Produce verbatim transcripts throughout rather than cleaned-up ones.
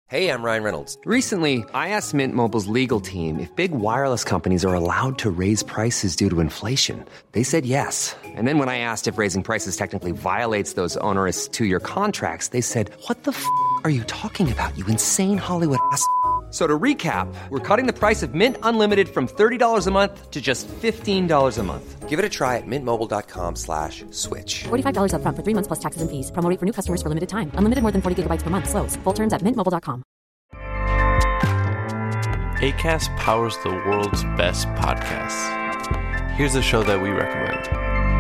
Hey, I'm Ryan Reynolds. Recently, I asked Mint Mobile's legal team if big wireless companies are allowed to raise prices due to inflation. They said yes. And then when I asked if raising prices technically violates those onerous two-year contracts, they said, what the f*** are you talking about, you insane Hollywood ass f- So to recap, we're cutting the price of Mint Unlimited from thirty dollars a month to just fifteen dollars a month. Give it a try at mintmobile.com slash switch. forty-five dollars up front for three months plus taxes and fees. Promo rate for new customers for limited time. Unlimited more than forty gigabytes per month. Slows full terms at mint mobile dot com. Acast powers the world's best podcasts. Here's a show that we recommend.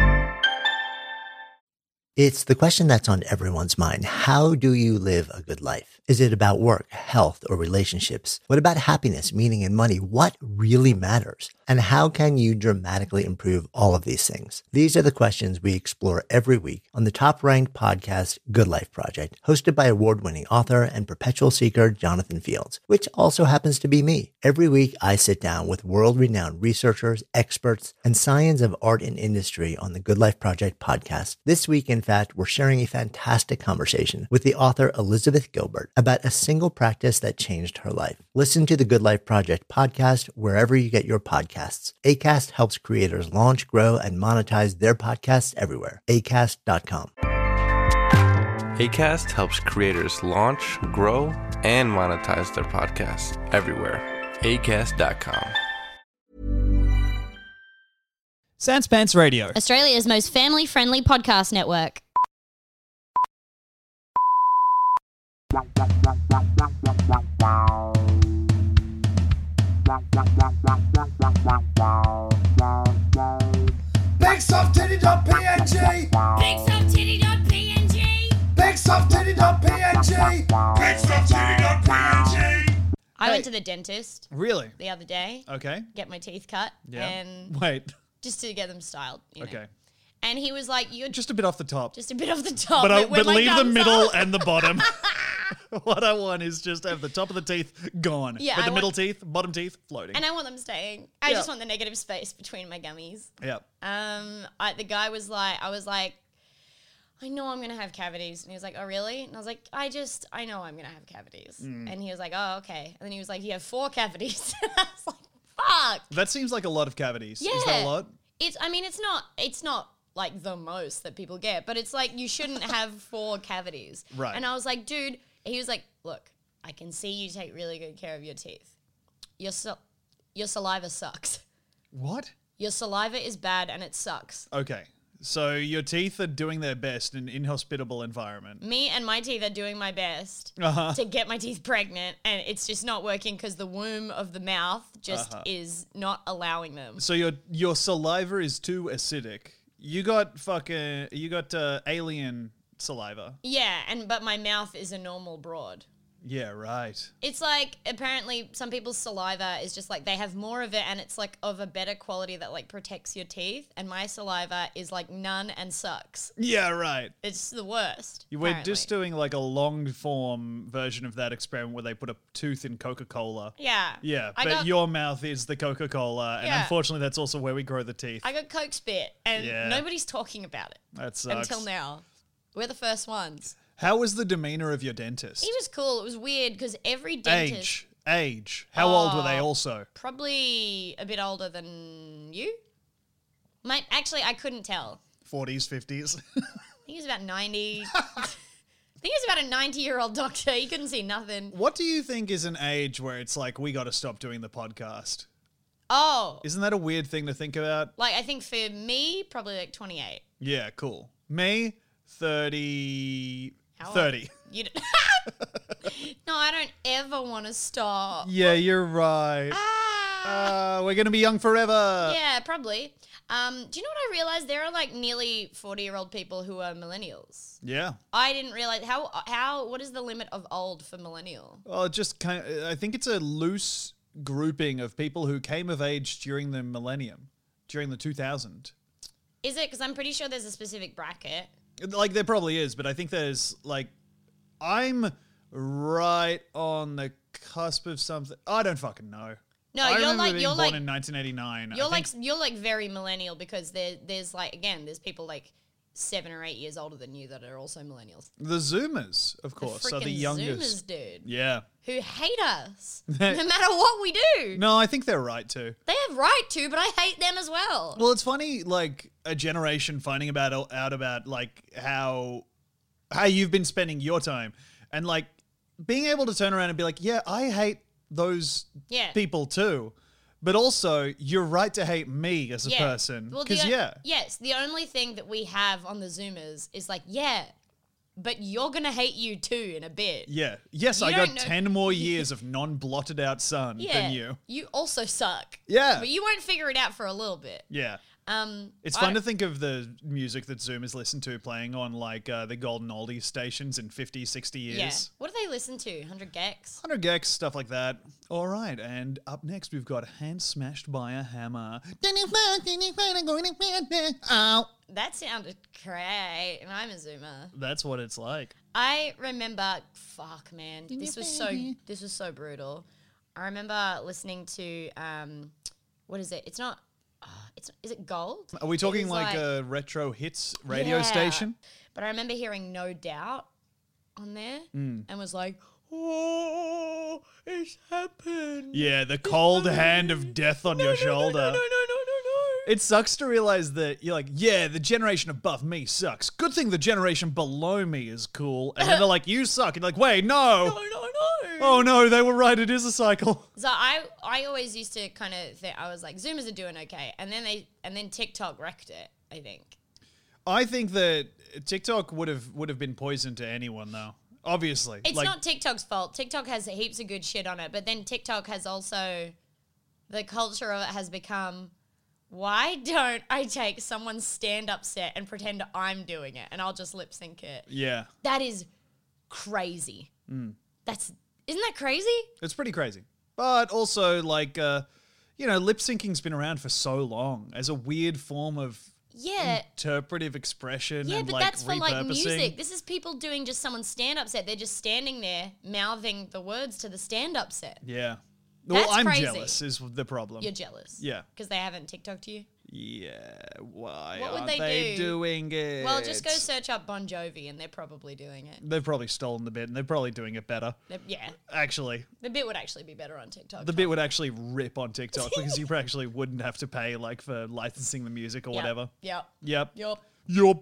It's the question that's on everyone's mind. How do you live a good life? Is it about work, health, or relationships? What about happiness, meaning, and money? What really matters? And how can you dramatically improve all of these things? These are the questions we explore every week on the top-ranked podcast, Good Life Project, hosted by award-winning author and perpetual seeker Jonathan Fields, which also happens to be me. Every week, I sit down with world-renowned researchers, experts, and science of art and industry on the Good Life Project podcast. This week, in fact, we're sharing a fantastic conversation with the author Elizabeth Gilbert about a single practice that changed her life. Listen to the Good Life Project podcast wherever you get your podcasts. Acast helps creators launch, grow, and monetize their podcasts everywhere. acast dot com. Acast helps creators launch, grow, and monetize their podcasts everywhere. acast dot com. Sans Pants Radio, Australia's most family-friendly podcast network. BigSoftTitty.png BigSoftTitty.png BigSoftTitty.png BigSoftTitty.png I Hey. went to the dentist really? the other day, Okay. get my teeth cut, Yeah. and Wait. just to get them styled. You know. Okay. And he was like, "You're just, Just a bit off the top. just a bit off the top, but I, where but my leave the gums middle are." and the bottom. What I want is just to have the top of the teeth gone. Yeah, But I the middle want- teeth, bottom teeth, floating. And I want them staying. I Yeah. just want the negative space between my gummies. yeah. Um, I, the guy was like, I was like, I know I'm gonna have cavities, and he was like, "Oh, really?" And I was like, "I just, I know I'm gonna have cavities." Mm. And he was like, "Oh, okay." And then he was like, "You have four cavities." And I was like, "Fuck." That seems like a lot of cavities. Yeah. Is that a lot? It's, I mean, it's not, it's not like the most that people get, but it's like you shouldn't have four cavities. Right. And I was like, dude, he was like, "Look, I can see you take really good care of your teeth. Your sal- your saliva sucks. What? Your saliva is bad and it sucks. Okay. So your teeth are doing their best in an inhospitable environment. Me and my teeth are doing my best Uh-huh. to get my teeth pregnant, and it's just not working because the womb of the mouth just Uh-huh. is not allowing them." So your your saliva is too acidic. You got fucking you got uh, alien saliva. Yeah, and but my mouth is a normal broad. Yeah, right. It's like, apparently some people's saliva is just like, they have more of it and it's like of a better quality that like protects your teeth, and my saliva is like none and sucks. Yeah, right. It's the worst. You were apparently. just doing like a long form version of that experiment where they put a tooth in Coca-Cola. Yeah. Yeah, I but got, your mouth is the Coca-Cola, and Yeah. unfortunately that's also where we grow the teeth. I got coke spit, and Yeah. nobody's talking about it That sucks. until now. We're the first ones. How was the demeanor of your dentist? He was cool. It was weird because every dentist, Age. Age. How old were they Oh. also? probably a bit older than you. Mate, actually, I couldn't tell. forties, fifties? I think he was about ninety. I think he was about a ninety-year-old doctor. He couldn't see nothing. What do you think is an age where it's like, we got to stop doing the podcast? Oh, Isn't that a weird thing to think about? like I think for me, probably like twenty-eight. Yeah, cool. Me, thirty... How old? thirty. You d- No, I don't ever want to stop. Yeah, you're right. Ah. Uh, we're going to be young forever. Yeah, probably. Um, do you know what I realized? There are like nearly forty-year-old people who are millennials. Yeah. I didn't realize how how what is the limit of old for millennial? Well, it just kind of, I think it's a loose grouping of people who came of age during the millennium, during the two thousand. Is it? Because I'm pretty sure there's a specific bracket. Like, there probably is, but I think there's, like, I'm right on the cusp of something. I don't fucking know. No, I you're remember like being you're born like in nineteen eighty-nine. you're I like think, you're like very millennial because there there's like again there's people like seven or eight years older than you that are also millennials. The Zoomers, of course, are the Freaking youngest. Zoomers, dude. Yeah. Who hate us no matter what we do. No, I think they're right too. They have right to, but I hate them as well. Well, it's funny, like a generation finding about out about like how how you've been spending your time, and like being able to turn around and be like, yeah, I hate those Yeah. people too. But also, you're right to hate me as a Yeah. person. Well, the Because, o- yeah. Yes, the only thing that we have on the Zoomers is like, yeah, but you're going to hate you too in a bit. Yeah. Yes, You I don't got know- ten more years of non-blotted out sun Yeah. than you. You also suck. Yeah. But you won't figure it out for a little bit. Yeah. Um, It's I- fun to think of the music that Zoomers listen to playing on like uh, the golden oldies stations in fifty, sixty years. Yeah. What do they listen to? one hundred gex? one hundred gex, stuff like that. All right, and up next we've got Hand Smashed by a Hammer. Ow. That sounded great. And I'm a Zoomer. That's what it's like. I remember, fuck man, this was so this was so brutal. I remember listening to um, what is it? It's not. Uh, it's is it Gold? Are we It talking was like, a retro hits radio Yeah. station? But I remember hearing No Doubt on there Mm. and was like, oh, it's happened. Yeah, the cold hand of death on your shoulder. No, no, no, no, no, no. It sucks to realize that you're like, yeah, the generation above me sucks. Good thing the generation below me is cool. And then they're like, you suck. And you're like, wait, no. No, no, no. Oh no, they were right. It is a cycle. So I, I always used to kind of think, I was like, Zoomers are doing okay. And then they, and then TikTok wrecked it, I think. I think that TikTok would have would have been poison to anyone though. Obviously, It's like, not TikTok's fault. TikTok has heaps of good shit on it, but then TikTok has also, the culture of it has become, why don't I take someone's stand-up set and pretend I'm doing it and I'll just lip sync it? Yeah, That is crazy. Mm. That's, isn't that crazy? it's pretty crazy. But also, like, uh, you know, lip syncing's been around for so long as a weird form of Yeah. interpretive expression. Yeah, and, but like, that's for like repurposing. music. This is people doing just someone's stand-up set. They're just standing there mouthing the words to the stand-up set. Yeah. That's well, I'm crazy. jealous is the problem. You're jealous. Yeah. Because they haven't TikToked you? Yeah. Why What would aren't they do? doing it? Well, just go search up Bon Jovi and they're probably doing it. They've probably stolen the bit and they're probably doing it better. They're- yeah. Actually, The bit would actually be better on TikTok. the bit would actually rip on TikTok because you actually wouldn't have to pay like for licensing the music or Yep. whatever. Yep. Yep. Yup. Yup.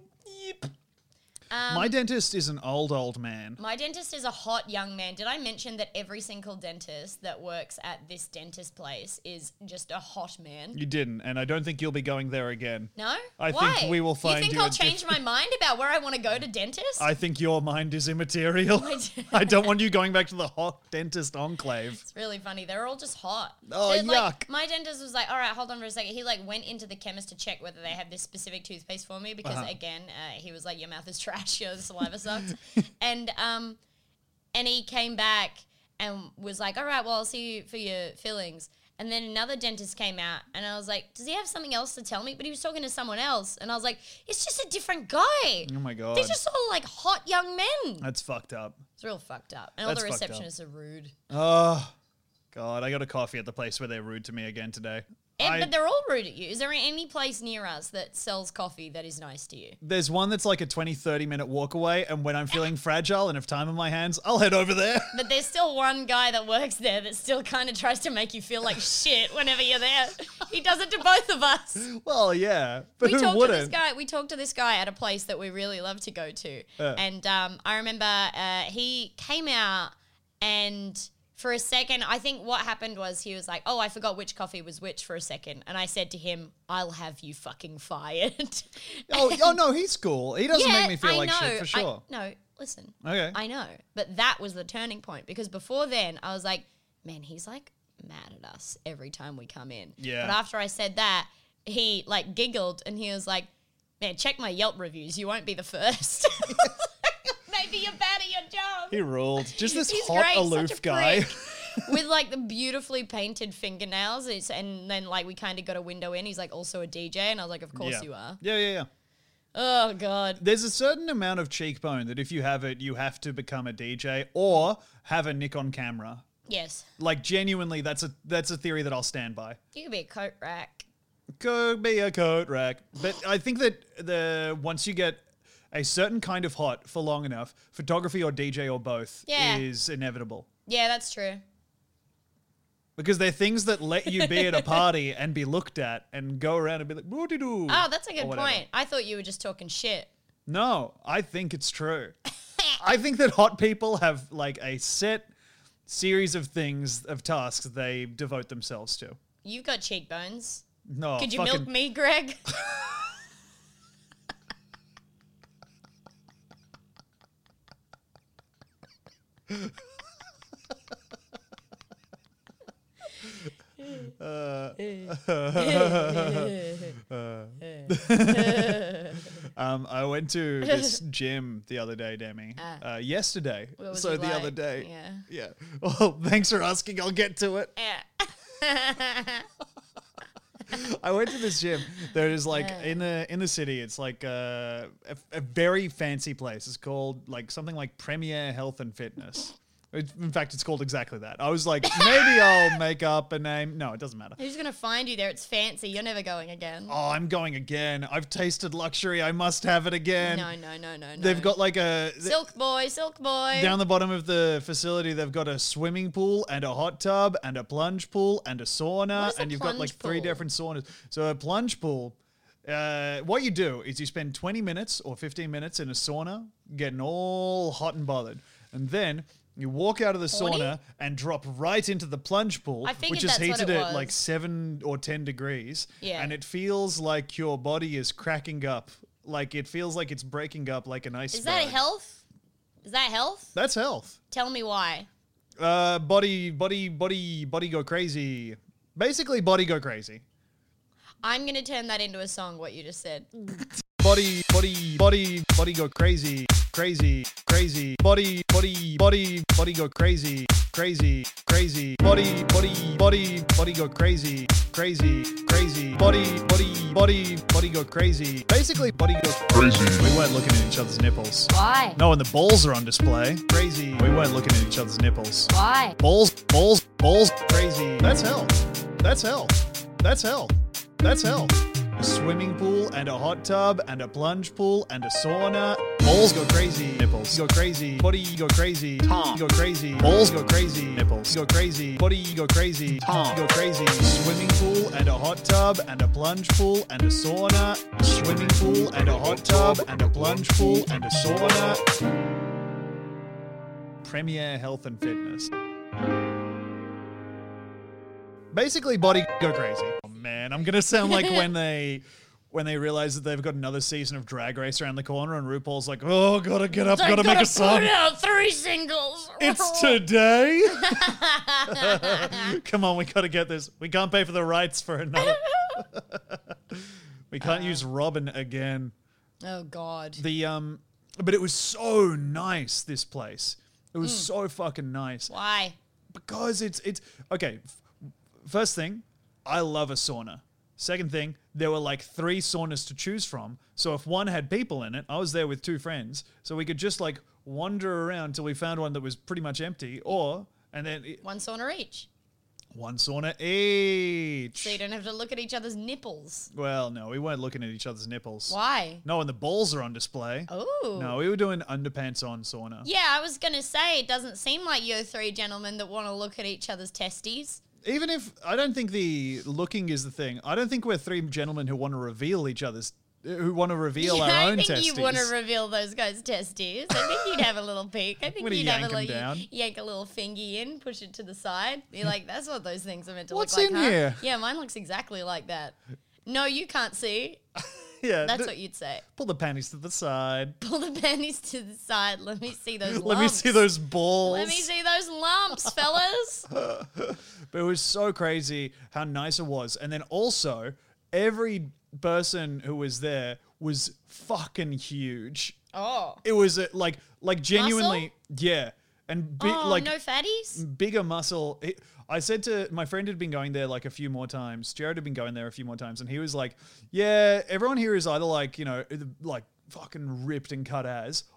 Um, My dentist is an old, old man. My dentist is a hot young man. Did I mention that every single dentist that works at this dentist place is just a hot man? You didn't, and I don't think you'll be going there again. No? I Why? think we will find You think you I'll a change diff- my mind about where I want to go to dentist? I think your mind is immaterial. I do. I don't want you going back to the hot dentist enclave. It's really funny. They're all just hot. Oh, They're, like, yuck. my dentist was like, all right, hold on for a second. He like went into the chemist to check whether they have this specific toothpaste for me because Uh-huh. again, uh, he was like, your mouth is trash, your saliva sucks. and um, and he came back and was like, all right, well, I'll see you for your fillings. And then another dentist came out and I was like, does he have something else to tell me? But he was talking to someone else. And I was like, it's just a different guy. Oh my god. They're just all like hot young men. That's fucked up. It's real fucked up. And all the That's fucked up. receptionists are rude. Oh, God. I got a coffee at the place where they're rude to me again today. And, I- but they're all rude at you. Is there any place near us that sells coffee that is nice to you? There's one that's like a twenty, thirty minute walk away, and when I'm feeling fragile and have time on my hands, I'll head over there. But there's still one guy that works there that still kind of tries to make you feel like shit whenever you're there. He does it to both of us. Well, yeah. But we who talked wouldn't? to this guy. We talked to this guy at a place that we really love to go to, Uh. and um, I remember uh, he came out, and for a second, I think what happened was he was like, "Oh, I forgot which coffee was which for a second," and I said to him, "I'll have you fucking fired." Oh, oh, no, he's cool. He doesn't Yeah, make me feel I like know. shit for sure. I, no, listen. Okay. I know, but that was the turning point because before then, I was like, "Man, he's like mad at us every time we come in." Yeah. But after I said that, he like giggled and he was like, "Man, check my Yelp reviews. You won't be the first." Maybe you're bad at your job. He ruled. Just this He's hot, great, such a aloof guy. prick. With like the beautifully painted fingernails, it's, and then like we kind of got a window in. He's like also a D J, and I was like, "Of course yeah. you are." Yeah, yeah, yeah. Oh god. There's a certain amount of cheekbone that if you have it, you have to become a D J or have a Nikon camera. Yes. Like genuinely, that's a that's a theory that I'll stand by. You could be a coat rack. Could be a coat rack, but I think that the once you get a certain kind of hot for long enough, photography or D J or both Yeah. is inevitable. Yeah, that's true. Because they're things that let you be at a party and be looked at and go around and be like, woo-de-doo. Oh, that's a good or whatever. point. I thought you were just talking shit. No, I think it's true. I think that hot people have like a set series of things, of tasks they devote themselves to. You've got cheekbones. No, Could you fucking- milk me, Greg? Um, I went to this gym the other day, Demi. Uh, yesterday. What was So it the other like? day. Yeah. Yeah. Well, thanks for asking. I'll get to it. Yeah. I went to this gym. There is like in the in the city. It's like uh, a, a very fancy place. It's called like something like Premier Health and Fitness. It, in fact, it's called exactly that. I was like, maybe I'll make up a name. No, it doesn't matter. Who's going to find you there? It's fancy. You're never going again. Oh, I'm going again. I've tasted luxury. I must have it again. no, no, no, no, no. They've got like a Silk boy, silk boy. down the bottom of the facility. They've got a swimming pool and a hot tub and a plunge pool and a sauna, What is a and you've got like plunge three pool? different saunas. So a plunge pool. Uh, what you do is you spend twenty minutes or fifteen minutes in a sauna, getting all hot and bothered, and then you walk out of the Horny? sauna and drop right into the plunge pool, I figured which is that's what heated it at like was. seven or ten degrees. Yeah. And it feels like your body is cracking up. Like it feels like it's breaking up like an iceberg. Is that health? Is that health? That's health. Tell me why. Uh, body, body, body, body go crazy. Basically, body go crazy. I'm going to turn that into a song, what you just said. Body, body, body, body go crazy, crazy, crazy. Body, body, body, body go crazy, crazy, crazy. Body, body, body, body go crazy, crazy, crazy. Body, body, body, body go crazy. Basically, body go crazy. We weren't looking at each other's nipples. Why? No, and the balls are on display. Crazy. We weren't looking at each other's nipples. Why? Balls, balls, balls, crazy. That's hell. That's hell. That's hell. That's hell. A swimming pool and a hot tub and a plunge pool and a sauna. Balls go crazy. Nipples go crazy. Body go crazy. Tom go crazy. Balls go crazy. Nipples go crazy. Body go crazy. Tom go crazy. Swimming pool and a hot tub and a plunge pool and a sauna. Swimming pool and a hot tub and a plunge pool and a sauna. Premier Health and Fitness. Basically, body go crazy. Oh man, I'm gonna sound like when they when they realize that they've got another season of Drag Race around the corner, and RuPaul's like, "Oh, gotta get up, gotta, make a song. Put out three singles. It's today." Come on, we gotta get this. We can't pay for the rights for another. We can't use Robin again. Oh God. The um, but it was so nice. This place, it was so fucking nice. Why? Because it's it's okay. f- First thing, I love a sauna. Second thing, there were like three saunas to choose from. So if one had people in it, I was there with two friends, so we could just like wander around till we found one that was pretty much empty, or and then it- One sauna each. one sauna each. So you don't have to look at each other's nipples. Well, no, we weren't looking at each other's nipples. Why? No, and the balls are on display. Oh. No, we were doing underpants on sauna. Yeah, I was going to say, it doesn't seem like you're three gentlemen that want to look at each other's testes. Even if I don't think the looking is the thing. I don't think we're three gentlemen who want to reveal each other's, who want to reveal Yeah, our I own think testes. you want to reveal those guys' testes. I think you'd have a little peek. I think Wanna you'd have yank a 'em little down? yank a little fingy in, push it to the side. You're like, that's what those things are meant to What's look like. in huh? here? Yeah, mine looks exactly like that. No, you can't see. Yeah, That's th- what you'd say. pull the panties to the side. Pull the panties to the side. Let me see those lumps. Let me see those balls. Let me see those lumps, fellas. But it was so crazy how nice it was. And then also, every person who was there was fucking huge. Oh. It was uh, like, like genuinely, yeah. And bi- Oh, like no fatties? bigger muscle. It, I said to my friend had been going there like a few more times. Jared had been going there a few more times, and he was like, "Yeah, everyone here is either like you know, like fucking ripped and cut as,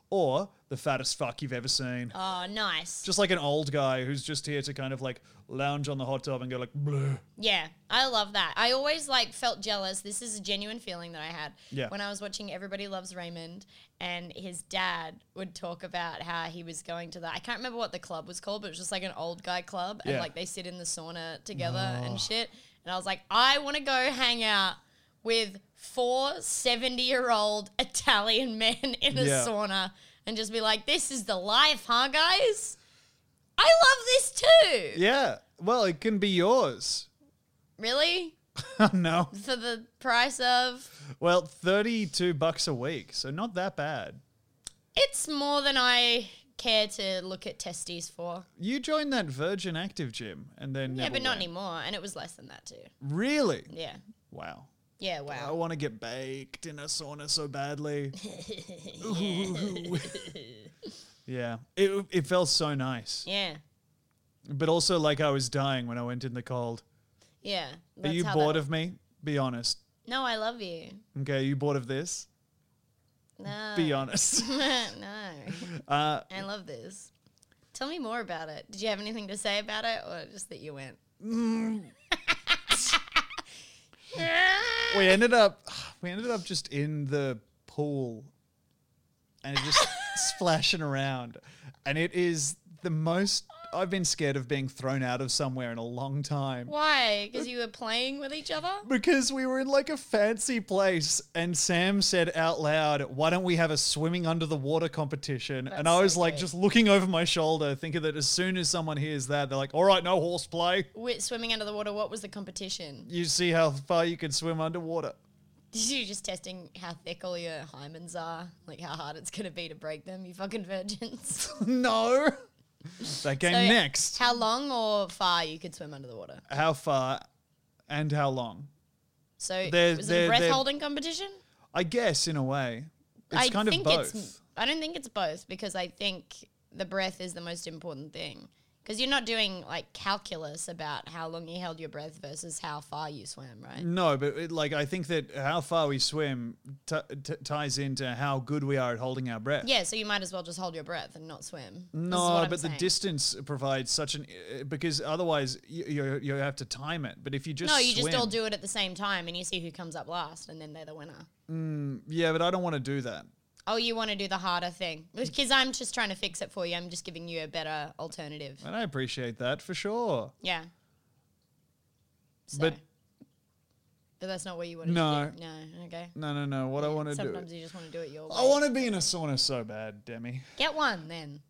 or the fattest fuck you've ever seen. Oh, nice. Just like an old guy who's just here to kind of like lounge on the hot tub and go like, bleh. Yeah, I love that. I always like felt jealous. This is a genuine feeling that I had Yeah. when I was watching Everybody Loves Raymond, and his dad would talk about how he was going to the, I can't remember what the club was called, but it was just like an old guy club, and Yeah. like they sit in the sauna together and shit. And I was like, I want to go hang out with four seventy-year-old Italian men in a Yeah. sauna and just be like, this is the life, huh, guys? I love this too. Yeah. Well, it can be yours. Really? No. For the price of... Well, thirty-two bucks a week, so not that bad. It's more than I care to look at testes for. You joined that Virgin Active gym and then Yeah, never but not went. anymore. And it was less than that too. Really? Yeah. Wow. Yeah, I wow. want to get baked in a sauna so badly. Yeah. It, it felt so nice. Yeah. But also like I was dying when I went in the cold. Yeah. Are that's you how bored that- of me? Be honest. No, I love you. Okay, are you bored of this? No. Be honest. No. Uh, I love this. Tell me more about it. Did you have anything to say about it, or just that you went? we ended up we ended up just in the pool and it just splashing around, and it is the most I've been scared of being thrown out of somewhere in a long time. Why? Because you were playing with each other? Because we were in like a fancy place and Sam said out loud, why don't we have a swimming under the water competition? That's and I was so like good. just looking over my shoulder thinking that as soon as someone hears that, they're like, all right, no horseplay. With swimming under the water, what was the competition? You see how far you can swim underwater. You just testing how thick all your hymens are, like how hard it's gonna be to break them, you fucking virgins. No. That came So, next. How long or far you could swim under the water? How far and how long? So They're- was it they're- a breath they're- holding competition? I guess in a way. It's I kind of think both. It's, I don't think it's both, because I think the breath is the most important thing. Because you're not doing like calculus about how long you held your breath versus how far you swam, right? No, but it, like I think that how far we swim t- t- ties into how good we are at holding our breath. Yeah, so you might as well just hold your breath and not swim. This is No, what I'm but the saying. distance provides such an uh, because otherwise you, you you have to time it. But if you just No, you just swim- all do it at the same time and you see who comes up last and then they're the winner. Yeah, but I don't want to do that. Oh, you want to do the harder thing. Because I'm just trying to fix it for you. I'm just giving you a better alternative. And I appreciate that for sure. Yeah. So, But but that's not what you want to No. do. No. Okay. no, no, no. What I want to do. Sometimes you just want to do it your way. I want to be in a sauna so bad, Demi. Get one then.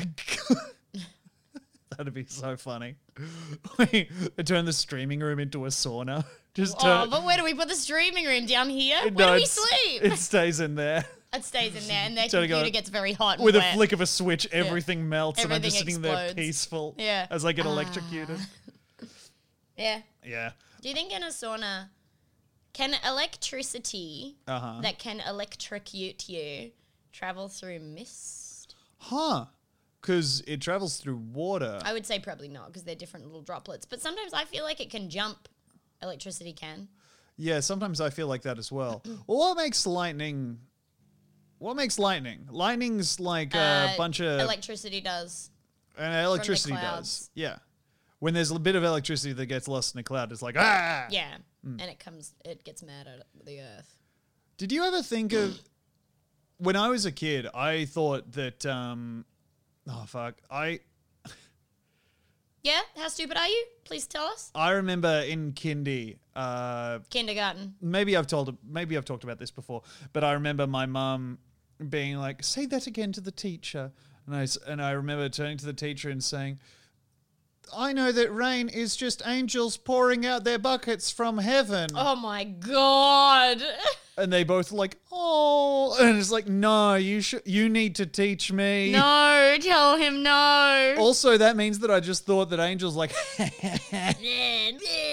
That'd be so funny. We turn the streaming room into a sauna. Just Oh, turn. but where do we put the streaming room? Down here? Where No, do we it's- sleep? It stays in there. It stays in there, and their Trying to go- computer gets very hot and With wet. a flick of a switch, everything melts, and I'm just Everything sitting there explodes. peaceful Yeah. as I get electrocuted. Yeah. Yeah. Do you think in a sauna, can electricity Uh-huh. that can electrocute you travel through mist? Huh. Because it travels through water. I would say probably not, because they're different little droplets. But sometimes I feel like it can jump. Electricity can. Yeah, sometimes I feel like that as well. Well, what makes lightning... What makes lightning? Lightning's like a Uh, bunch of... Electricity does. and electricity clouds. does. Yeah. When there's a bit of electricity that gets lost in a cloud, it's like, ah! Yeah. And it comes, it gets mad at the earth. Did you ever think of... When I was a kid, I thought that... Um, oh, fuck. I... Yeah? How stupid are you? Please tell us. I remember in kindy, uh, Kindergarten. maybe I've told, maybe I've talked about this before, but I remember my mum being like, "Say that again to the teacher," and I s- and I remember turning to the teacher and saying, "I know that rain is just angels pouring out their buckets from heaven," Oh my God. and they both were like, "Oh," and it's like, "No, you should, you need to teach me." No, tell him no. Also, that means that I just thought that angels like,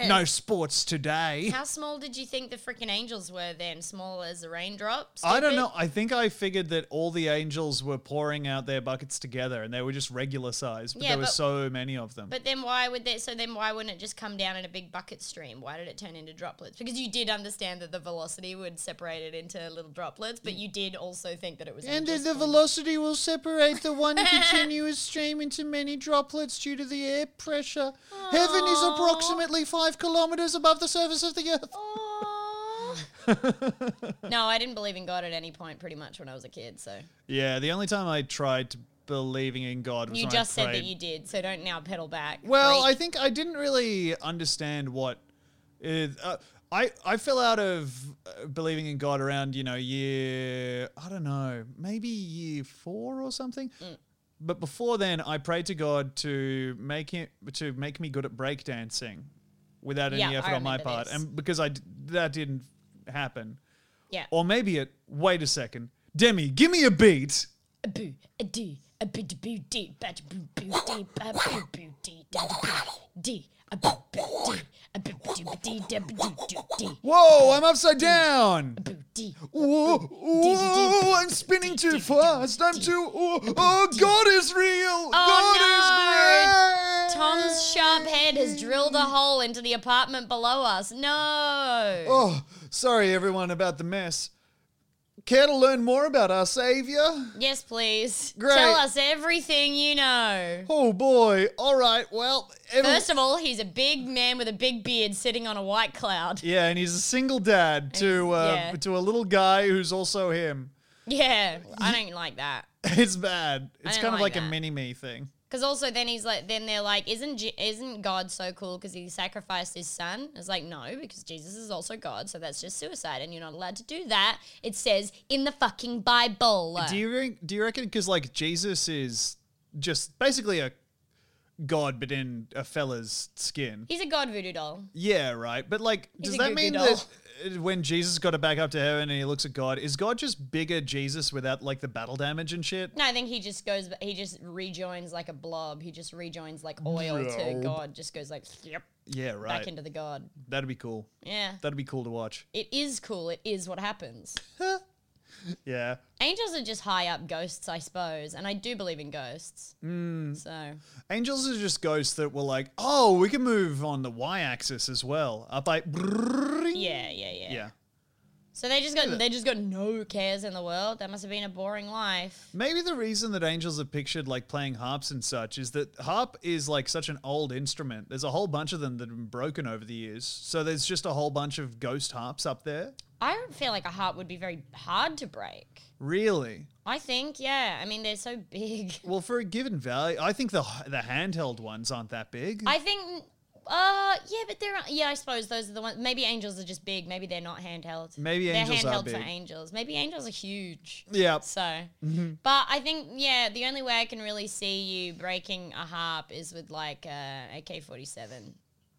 no sports today. How small did you think the freaking angels were then? Small as a raindrop? I don't Stupid? know. I think I figured that all the angels were pouring out their buckets together and they were just regular size, but Yeah, there were but- so many of them. But then why would they? So then why wouldn't it just come down in a big bucket stream? Why did it turn into droplets? Because you did understand that the velocity would separate it into little droplets, but you did also think that it was. And then angels the falling. velocity will separate the one continuous stream into many droplets due to the air pressure. Heaven is approximately five kilometers above the surface of the earth. Aw. No, I didn't believe in God at any point, pretty much, when I was a kid. So Yeah, the only time I tried to believing in God was you when just I said prayed. that you did. So don't now pedal back. Well, freak. I think I didn't really understand what. It, uh, I I fell out of uh, believing in God around you know year I don't know maybe year four or something. Mm. But before then, I prayed to God to make it to make me good at breakdancing, without any Yeah, effort I on my remember part, this. and because I d- that didn't happen. Yeah. Or maybe it. Wait a second, Demi, give me a beat. A boo, a dee, a boo, a boo, dee, ba, boo, boo, dee, ba, boo, boo, dee, da, da, boo, dee, a boo, boo, dee, a boo, doo, dee, da, boo, doo, doo, dee, Whoa, I'm upside down. boo, dee. Whoa, whoa, I'm spinning too fast. I'm too. Oh, oh, God is real. God is great. Tom's sharp head has drilled a hole into the apartment below us. No. Oh, sorry, everyone, about the mess. Care to learn more about our Savior? Yes, please. Great. Tell us everything you know. Oh, boy. All right, well. Every- First of all, he's a big man with a big beard sitting on a white cloud. yeah, and he's a single dad to uh, yeah. to a little guy who's also him. Yeah, I don't like that. It's bad. It's don't kind of like like a that. mini-me thing. Because also then he's like, then they're like, isn't Je- isn't God so cool because he sacrificed his son? It's like, no, because Jesus is also God, so that's just suicide, and you're not allowed to do that. It says in the fucking Bible. Do you re- do you reckon because like Jesus is just basically a god, but in a fella's skin? He's a God voodoo doll. Yeah, right. But like, He's does a that goo-goo mean doll. that uh, when Jesus got it back up to heaven and he looks at God, is God just bigger Jesus without like the battle damage and shit? No, I think he just goes, he just rejoins like a blob. He just rejoins like oil to Blob. God. Just goes like, yep, Yeah, right. back into the God. That'd be cool. Yeah. That'd be cool to watch. It is cool. It is what happens. Yeah. Angels are just high up ghosts, I suppose, and I do believe in ghosts. Mm. So Angels are just ghosts that were like, oh, we can move on the y-axis as well. Up like, yeah, yeah, yeah. yeah. So they just got they just got no cares in the world. That must have been a boring life. Maybe the reason that angels are pictured like playing harps and such is that harp is like such an old instrument. There's a whole bunch of them that have been broken over the years. So there's just a whole bunch of ghost harps up there. I don't feel like a harp would be very hard to break. Really? I think, yeah. I mean, they're so big. Well, for a given value, I think the the handheld ones aren't that big. I think, uh, yeah, but they're, yeah, I suppose those are the ones. Maybe angels are just big. Maybe they're not handheld. Maybe they're angels are handheld for big. angels. Maybe angels are huge. Yeah. So, but I think, yeah, the only way I can really see you breaking a harp is with like uh, A K forty-seven.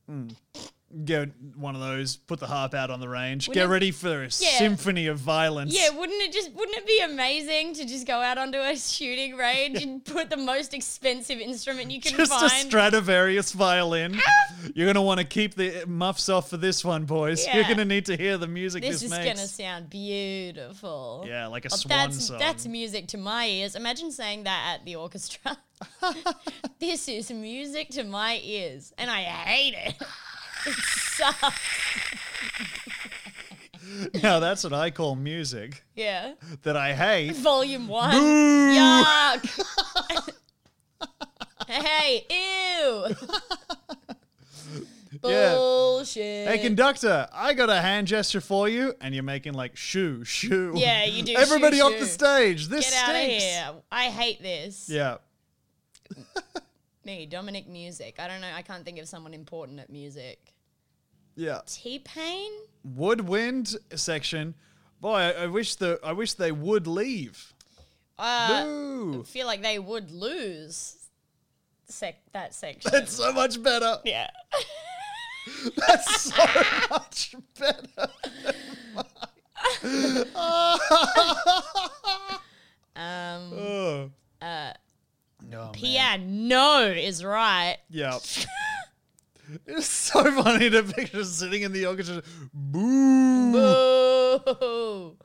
Get one of those, put the harp out on the range, Wouldn't get it- ready for a symphony of violence. Yeah, wouldn't it just wouldn't it be amazing to just go out onto a shooting range and put the most expensive instrument you can Just a find? Stradivarius violin. You're going to want to keep the muffs off for this one, boys. You're Yeah. going to need to hear the music this this, is makes. gonna sound beautiful. Yeah, like a Oh, swan that's song. that's music to my ears. Imagine saying that at the orchestra. This is music to my ears, and I hate it. It sucks. Now that's what I call music Yeah. that I hate. Volume one. Yuck. Hey, ew. Yeah. Bullshit. Hey, conductor, I got a hand gesture for you, and you're making like shoo, shoo. Yeah, you do Everybody shoo, off shoo. the stage. This Get out of stinks. here. I hate this. Yeah. Me, Dominic Music. I don't know. I can't think of someone important at music. Yeah. T-Pain? Woodwind section. Boy, I, I wish the I wish they would leave. Uh, Boo. I feel like they would lose sec- that section. That's so much better. yeah. That's so much better. Um, Oh. uh, Oh, man. piano is right. Yeah. It's so funny to picture sitting in the orchestra. Boo. Boo.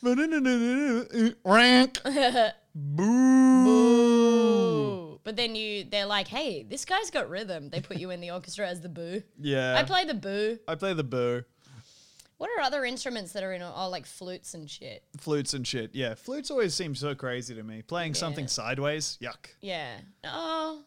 Rank. Boo. Boo. But then you, they're like, hey, this guy's got rhythm. They put you in the orchestra as the boo. Yeah. I play the boo. I play the boo. What are other instruments that are in? Oh, like flutes and shit. Flutes and shit. Yeah. Flutes always seem so crazy to me. Playing something sideways. Yuck. Yeah. Oh.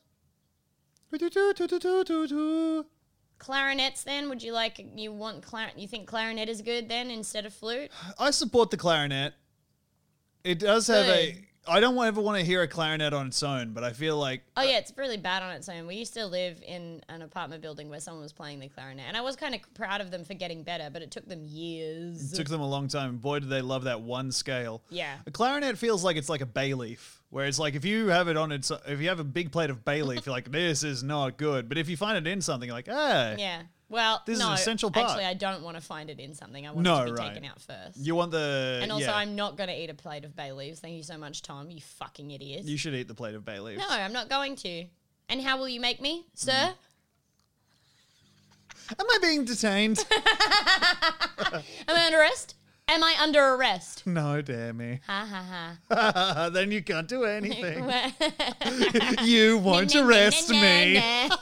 Clarinets then? Would you like, you want clarinet, you think clarinet is good then instead of flute? I support the clarinet. It does have Good. a... I don't ever want to hear a clarinet on its own, but I feel like... Oh yeah, it's really bad on its own. We used to live in an apartment building where someone was playing the clarinet, and I was kind of proud of them for getting better, but it took them years. It took them a long time. Boy, did they love that one scale. Yeah. A clarinet feels like it's like a bay leaf, where it's like if you have it on its... If you have a big plate of bay leaf, you're like, this is not good. But if you find it in something, you're like, hey. Yeah. Well, This is no, an essential part. actually, I don't want to find it in something. I want No, it to be right. taken out first. You want the... and also, yeah. I'm not going to eat a plate of bay leaves. Thank you so much, Tom, you fucking idiot. You should eat the plate of bay leaves. No, I'm not going to. And how will you make me, sir? Am I being detained? Am I under arrest? Am I under arrest? No, dare me. Ha ha ha. Then you can't do anything. You won't Na, na, arrest na, na, me.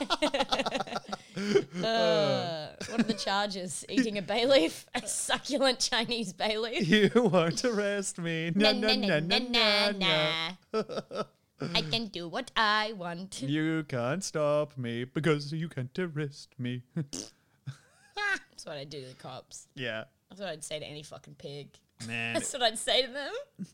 na. uh, what are the charges? Eating a bay leaf? A succulent Chinese bay leaf? You won't arrest me. Na, na, na, na, na, na. I can do what I want. You can't stop me because you can't arrest me. That's what I do to the cops. Yeah. That's what I'd say to any fucking pig. Man. That's what I'd say to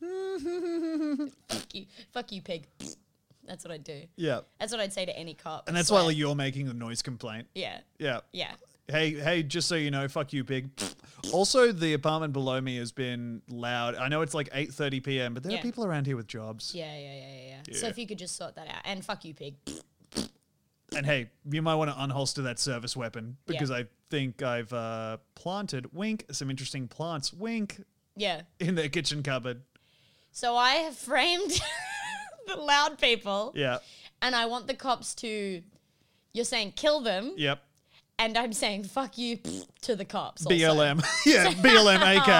them. Fuck you. Fuck you, pig. That's what I'd do. Yeah. That's what I'd say to any cop. And I that's swear. why you're making the noise complaint. Yeah. Yeah. Yeah. Hey, hey, just so you know, fuck you, pig. Also, the apartment below me has been loud. I know it's like eight thirty p.m., but there Yeah. are people around here with jobs. Yeah, yeah, yeah, yeah, yeah. So Yeah. if you could just sort that out. And fuck you, pig. And hey, you might want to unholster that service weapon because Yeah. I think I've uh, planted, wink, some interesting plants, wink, Yeah. in their kitchen cupboard. So I have framed the loud people. Yeah. And I want the cops to, you're saying kill them. Yep. And I'm saying fuck you to the cops. Also. B L M. Yeah, B L M A C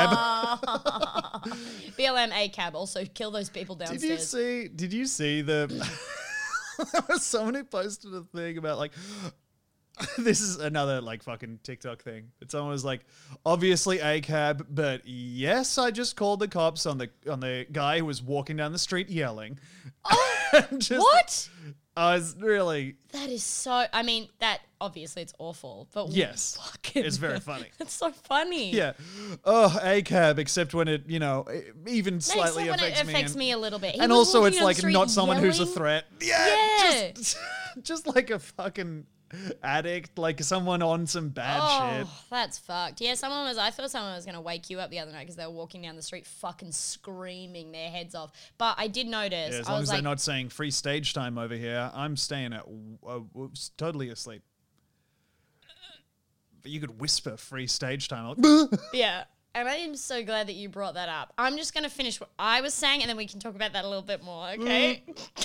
A B. B L M A C A B. Also kill those people downstairs. Did you see? Did you see the? There was someone who posted a thing about like. This is another like fucking TikTok thing. But someone was like, obviously A C A B, but yes, I just called the cops on the on the guy who was walking down the street yelling. Oh, just, what? I was really. That is so. I mean, that obviously it's awful, but Yes, fucking, it's very funny. It's so funny. Yeah. Oh, A C A B, except when it, you know, even No, slightly except when affects it me. affects and, me a little bit. He and was also, walking it's down the like street not someone who's a yelling. threat. Yeah. Yeah. Just, just like a fucking addict, like someone on some bad shit. Oh, that's fucked. Yeah, someone was. I thought someone was gonna wake you up the other night because they were walking down the street, fucking screaming their heads off. But I did notice. Yeah, as I long was as like, they're not saying free stage time over here, I'm staying at uh, totally asleep. But you could whisper free stage time. Like, yeah. And I am so glad that you brought that up. I'm just gonna finish what I was saying, and then we can talk about that a little bit more. Okay.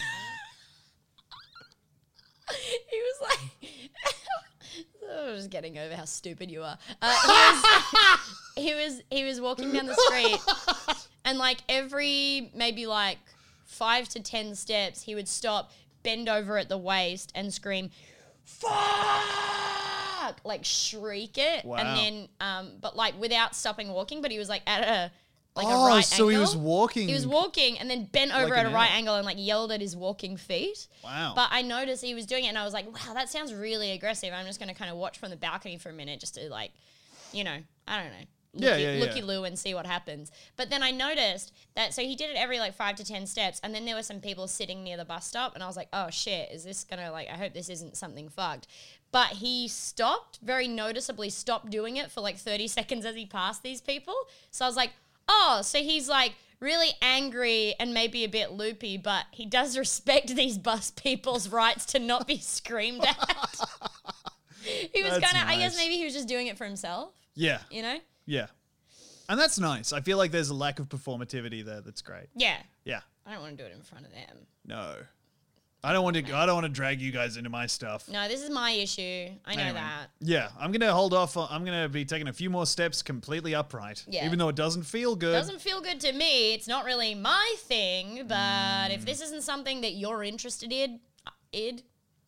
He was like, I was just getting over how stupid you are. Uh, he, was, he was he was walking down the street, and like every maybe like five to ten steps, he would stop, bend over at the waist, and scream, "Fuck!" like shriek it, Wow. and then um, but like without stopping walking. But he was like at a like oh, a right so angle. he was walking. He was walking and then bent over Like at a an right L. angle and like yelled at his walking feet. Wow. But I noticed he was doing it and I was like, wow, that sounds really aggressive. I'm just going to kind of watch from the balcony for a minute just to like, you know, I don't know. Yeah, looky, yeah, yeah. looky-loo and see what happens. But then I noticed that, so he did it every like five to ten steps and then there were some people sitting near the bus stop and I was like, oh shit, is this going to like, I hope this isn't something fucked. But he stopped, very noticeably stopped doing it for like thirty seconds as he passed these people. So I was like, oh, so he's like really angry and maybe a bit loopy, but he does respect these bus people's rights to not be screamed at. He was That's kind of, I guess nice. maybe he was just doing it for himself, Yeah. you know? Yeah. And that's nice. I feel like there's a lack of performativity there that's great. Yeah. Yeah. I don't want to do it in front of them. No. I don't want to. I don't want to drag you guys into my stuff. No, this is my issue. I know Anyway. that. Yeah, I'm gonna hold off. on- I'm gonna be taking a few more steps completely upright. Yeah. Even though it doesn't feel good. Doesn't feel good to me. It's not really my thing, but if this isn't something that you're interested in, id,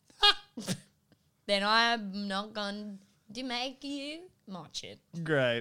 then I'm not going to make you watch it. Great.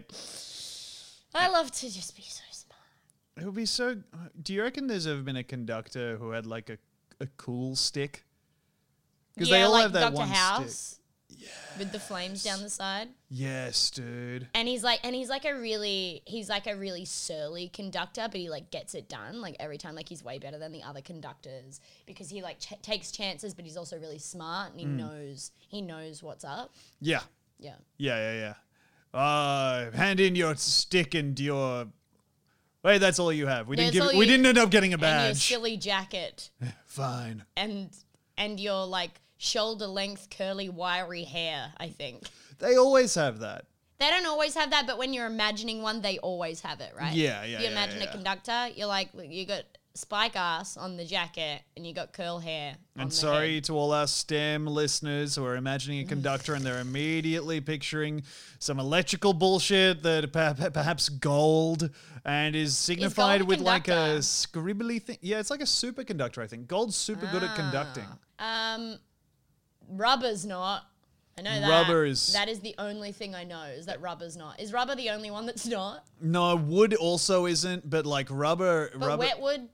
I love to just be so smart. It would be so. Do you reckon there's ever been a conductor who had like a a cool stick? Because Yeah, they all like have that Doctor one House. stick. With the flames down the side. Yes, dude. And he's like, and he's like a really, he's like a really surly conductor, but he like gets it done like every time. Like he's way better than the other conductors because he like ch- takes chances, but he's also really smart and he Mm. knows, he knows what's up. Yeah. Yeah. Yeah, yeah, yeah. Uh, hand in your stick and your. Wait, that's all you have. We didn't That's give. all We you- didn't end up getting a And your badge. silly jacket Fine. and and your like shoulder length curly wiry hair. I think They always have that. they don't always have that, but when you're imagining one, they always have it, right? Yeah, yeah, You yeah, imagine yeah. a conductor, you're like, look, you got spike ass on the jacket and you got curl hair. on And the sorry head. to all our STEM listeners who are imagining a conductor and they're immediately picturing some electrical bullshit that perha- perhaps gold and is signified gold a with like a conductor? scribbly thing. Yeah, it's like a superconductor, I think. Gold's super good at conducting. Um, rubber's not. I know that. Rubber is- That is the only thing I know is that rubber's not. Is rubber the only one that's not? No, wood also isn't, but like rubber. But rubber wetwood,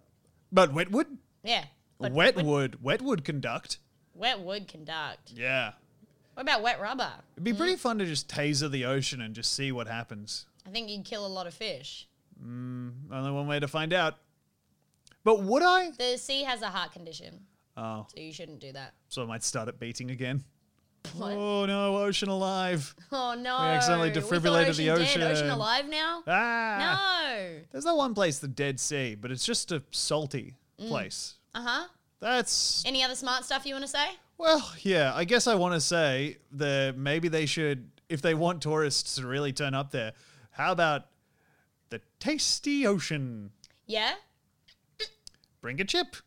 But wetwood? yeah. But Wetwood. Wetwood conduct. Wetwood conduct. Yeah. What about wet rubber? It'd be pretty fun to just taser the ocean and just see what happens. I think you'd kill a lot of fish. Only one way to find out. But would I? The sea has a heart condition, Oh, so you shouldn't do that. so I might start it beating again. What? Oh no, ocean alive. Oh no! We accidentally We thought defibrillated the ocean dead. ocean. Ocean alive now? Ah. No. There's that one place, the Dead Sea, but it's just a salty Mm. place. Uh huh. That's, Any other smart stuff you want to say? well, yeah, I guess I want to say that maybe they should, if they want tourists to really turn up there, how about the tasty ocean? Yeah. Bring a chip.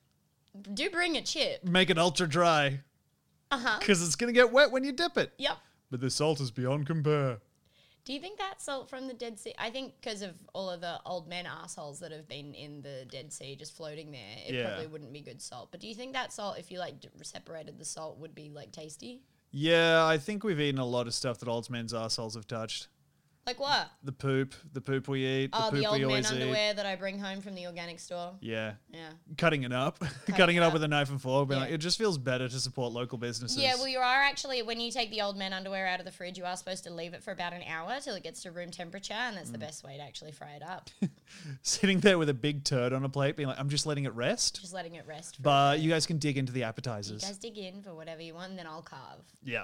Do bring a chip. Make it ultra dry. Uh huh. Because it's going to get wet when you dip it. Yep. But the salt is beyond compare. Do you think that salt from the Dead Sea? I think because of all of the old men assholes that have been in the Dead Sea just floating there, it Yeah. probably wouldn't be good salt. But do you think that salt, if you like d- separated the salt, would be like tasty? Yeah, I think we've eaten a lot of stuff that old men's assholes have touched. Like what? The poop, the poop we eat, the Oh, poop the old we men always underwear that I bring home from the organic store. eat. Yeah. Yeah. Cutting it up. Cutting it it up up. with a knife and fork. Being Yeah. like, it just feels better to support local businesses. Yeah, well, you are actually, when you take the old men underwear out of the fridge, you are supposed to leave it for about an hour till it gets to room temperature, and that's the Mm. best way to actually fry it up. Sitting there with a big turd on a plate, being like, I'm just letting it rest. Just letting it rest for a But bit. you guys can dig into the You appetizers. guys dig in for whatever you want, and then I'll carve. Yeah.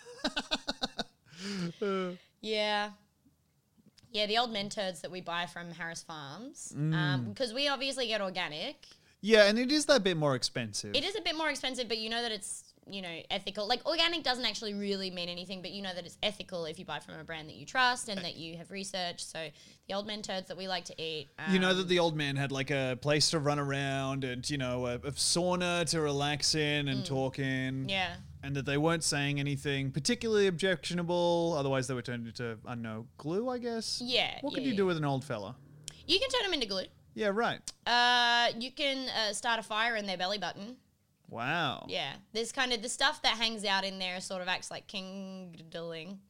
Yeah. Yeah, the old men turds that we buy from Harris Farms, Mm. because we obviously get organic. Yeah, and it is that bit more expensive. It is a bit more expensive, but you know that it's, you know, ethical. Like, organic doesn't actually really mean anything, but you know that it's ethical if you buy from a brand that you trust and that you have researched. So the old men turds that we like to eat. Um, You know that the old man had like a place to run around and, you know, a, a sauna to relax in and talk in. Mm. Yeah. And that they weren't saying anything particularly objectionable. Otherwise, they were turned into, I don't know, glue, I guess? Yeah. What yeah, could you yeah. do with an old fella? You can turn them into glue. Yeah, right. Uh, you can uh, start a fire in their belly button. Wow. Yeah. There's kind of the stuff that hangs out in there sort of acts like kindling.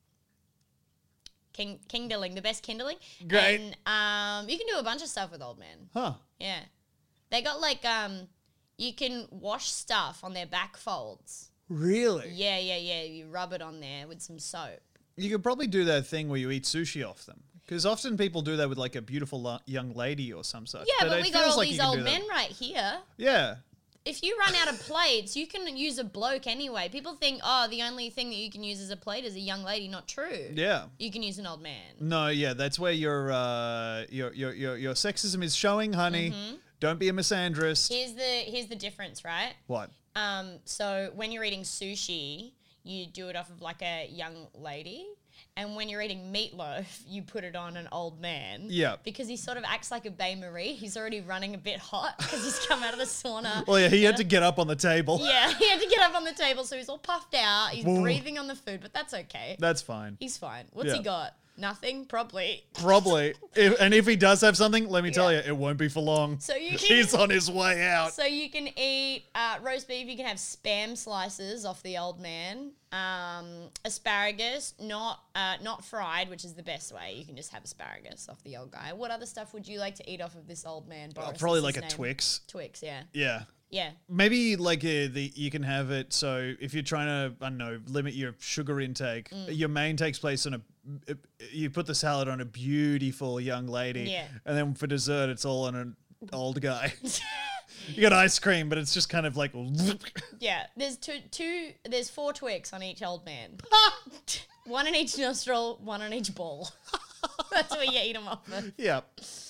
King, kindling, the best kindling. Great. And um, you can do a bunch of stuff with old men. Huh. Yeah. They got like, um, you can wash stuff on their back folds. Really? Yeah, yeah, yeah. You rub it on there with some soap. You could probably do that thing where you eat sushi off them. Because often people do that with like a beautiful lo- young lady or some such. Yeah, but, it we got feels all like you these can old do that. men right here. Yeah. If you run out of plates, you can use a bloke anyway. People think, oh, the only thing that you can use as a plate is a young lady. Not true. Yeah. You can use an old man. No, yeah, that's where your uh, your, your your your sexism is showing, honey. Mm-hmm. Don't be a misandrist. Here's the here's the difference, right? What? Um, so when you're eating sushi, you do it off of like a young lady, And when you're eating meatloaf, you put it on an old man. Yeah. Because he sort of acts like a Bae Marie. He's already running a bit hot because he's come out of the sauna. Well, yeah, he had to get up on the table. Yeah, he had to get up on the table, so he's all puffed out. He's Whoa. breathing on the food, but that's okay. That's fine. He's fine. What's Yeah. he got? Nothing? Probably. Probably. If, and if he does have something, let me tell Yeah. you, it won't be for long. So you can- He's on his way out. So you can eat uh, roast beef. You can have Spam slices off the old man. Um, asparagus, not uh, not fried, which is the best way. You can just have asparagus off the old guy. What other stuff would you like to eat off of this old man, Boris? Oh, probably What's like a his name? Twix. Twix, yeah. Yeah. Yeah. Maybe like uh, the you can have it so if you're trying to I don't know limit your sugar intake, Mm. your main takes place on a you put the salad on a beautiful young lady, Yeah. and then for dessert it's all on an old guy. You got ice cream, but it's just kind of like Yeah. There's two, two, there's four Twix on each old man. One in each nostril, one on each ball. That's where you eat them off of. yeah.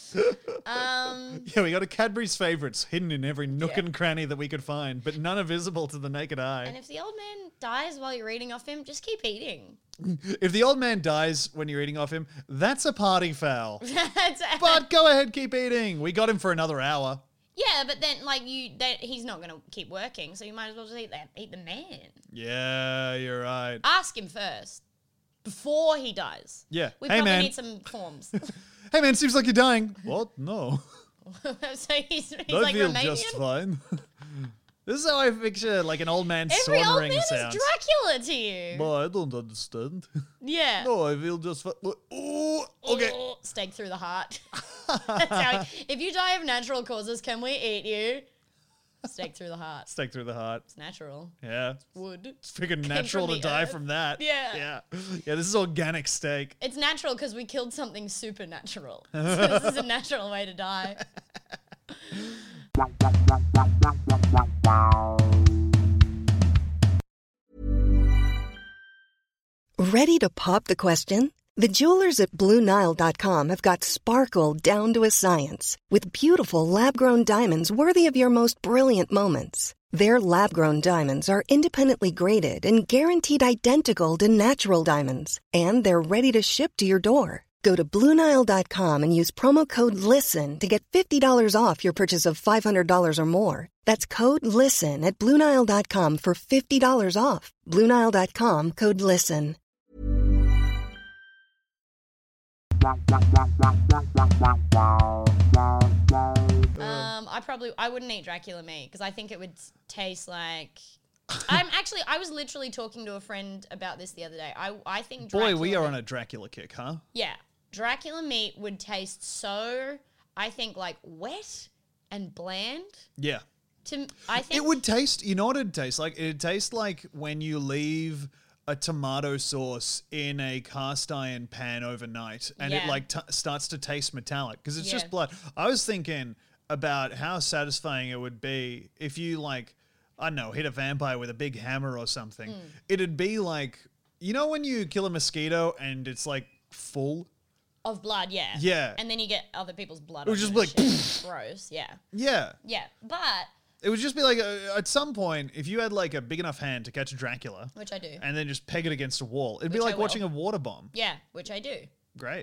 Um, Yeah, we got a Cadbury's favorites hidden in every nook Yeah. and cranny that we could find, but none are visible to the naked eye. and if the old man dies while you're eating off him, just keep eating. If the old man dies when you're eating off him, that's a party foul. That's- But go ahead, keep eating. We got him for another hour. Yeah, but then like you, that he's not going to keep working, so you might as well just eat that, eat the man. Yeah, you're right. Ask him first before he dies. Yeah. We Hey, probably man. need some forms. Hey man, seems like you're dying. What? No. so he's, he's I like feel Romanian. just fine. This is how I picture like an old man Every old sauntering man sounds. is Dracula to you. Well, I don't understand. yeah. No, I feel just fine. Oh, okay. Oh, stake through the heart. That's how. If you die of natural causes, can we eat you? Stake through the heart. Stake through the heart. It's natural. Yeah. Wood. It's freaking Came natural from to the die earth. from that. Yeah. Yeah. Yeah, this is organic steak. It's natural because we killed something supernatural. So this is a natural way to die. Ready to pop the question? The jewelers at Blue Nile dot com have got sparkle down to a science with beautiful lab-grown diamonds worthy of your most brilliant moments. Their lab-grown diamonds are independently graded and guaranteed identical to natural diamonds, and they're ready to ship to your door. Go to Blue Nile dot com and use promo code LISTEN to get fifty dollars off your purchase of five hundred dollars or more. That's code LISTEN at Blue Nile dot com for fifty dollars off. Blue Nile dot com, code LISTEN. Um, I probably I wouldn't eat Dracula meat because I think it would taste like. I'm actually I was literally talking to a friend about this the other day. I I think Boy, Dracula we are meat- on a Dracula kick, huh? Yeah, Dracula meat would taste so. I think like wet and bland. Yeah. To I think It would taste, you know what it'd taste like? It'd taste like when you leave a tomato sauce in a cast iron pan overnight and it Yeah. like t- starts to taste metallic because it's Yeah. just blood. I was thinking about how satisfying it would be if you like, I don't know, hit a vampire with a big hammer or something. Mm. It'd be like, you know when you kill a mosquito and it's like full? of blood. Yeah. Yeah. And then you get other people's blood. It would on just you be and like, shit. Gross. Yeah. Yeah. Yeah. But It would just be like, uh, at some point, if you had like a big enough hand to catch a Dracula, which I do. and then just peg it against a wall, it'd be Which I like watching will. a water bomb. Yeah, which I do. Great.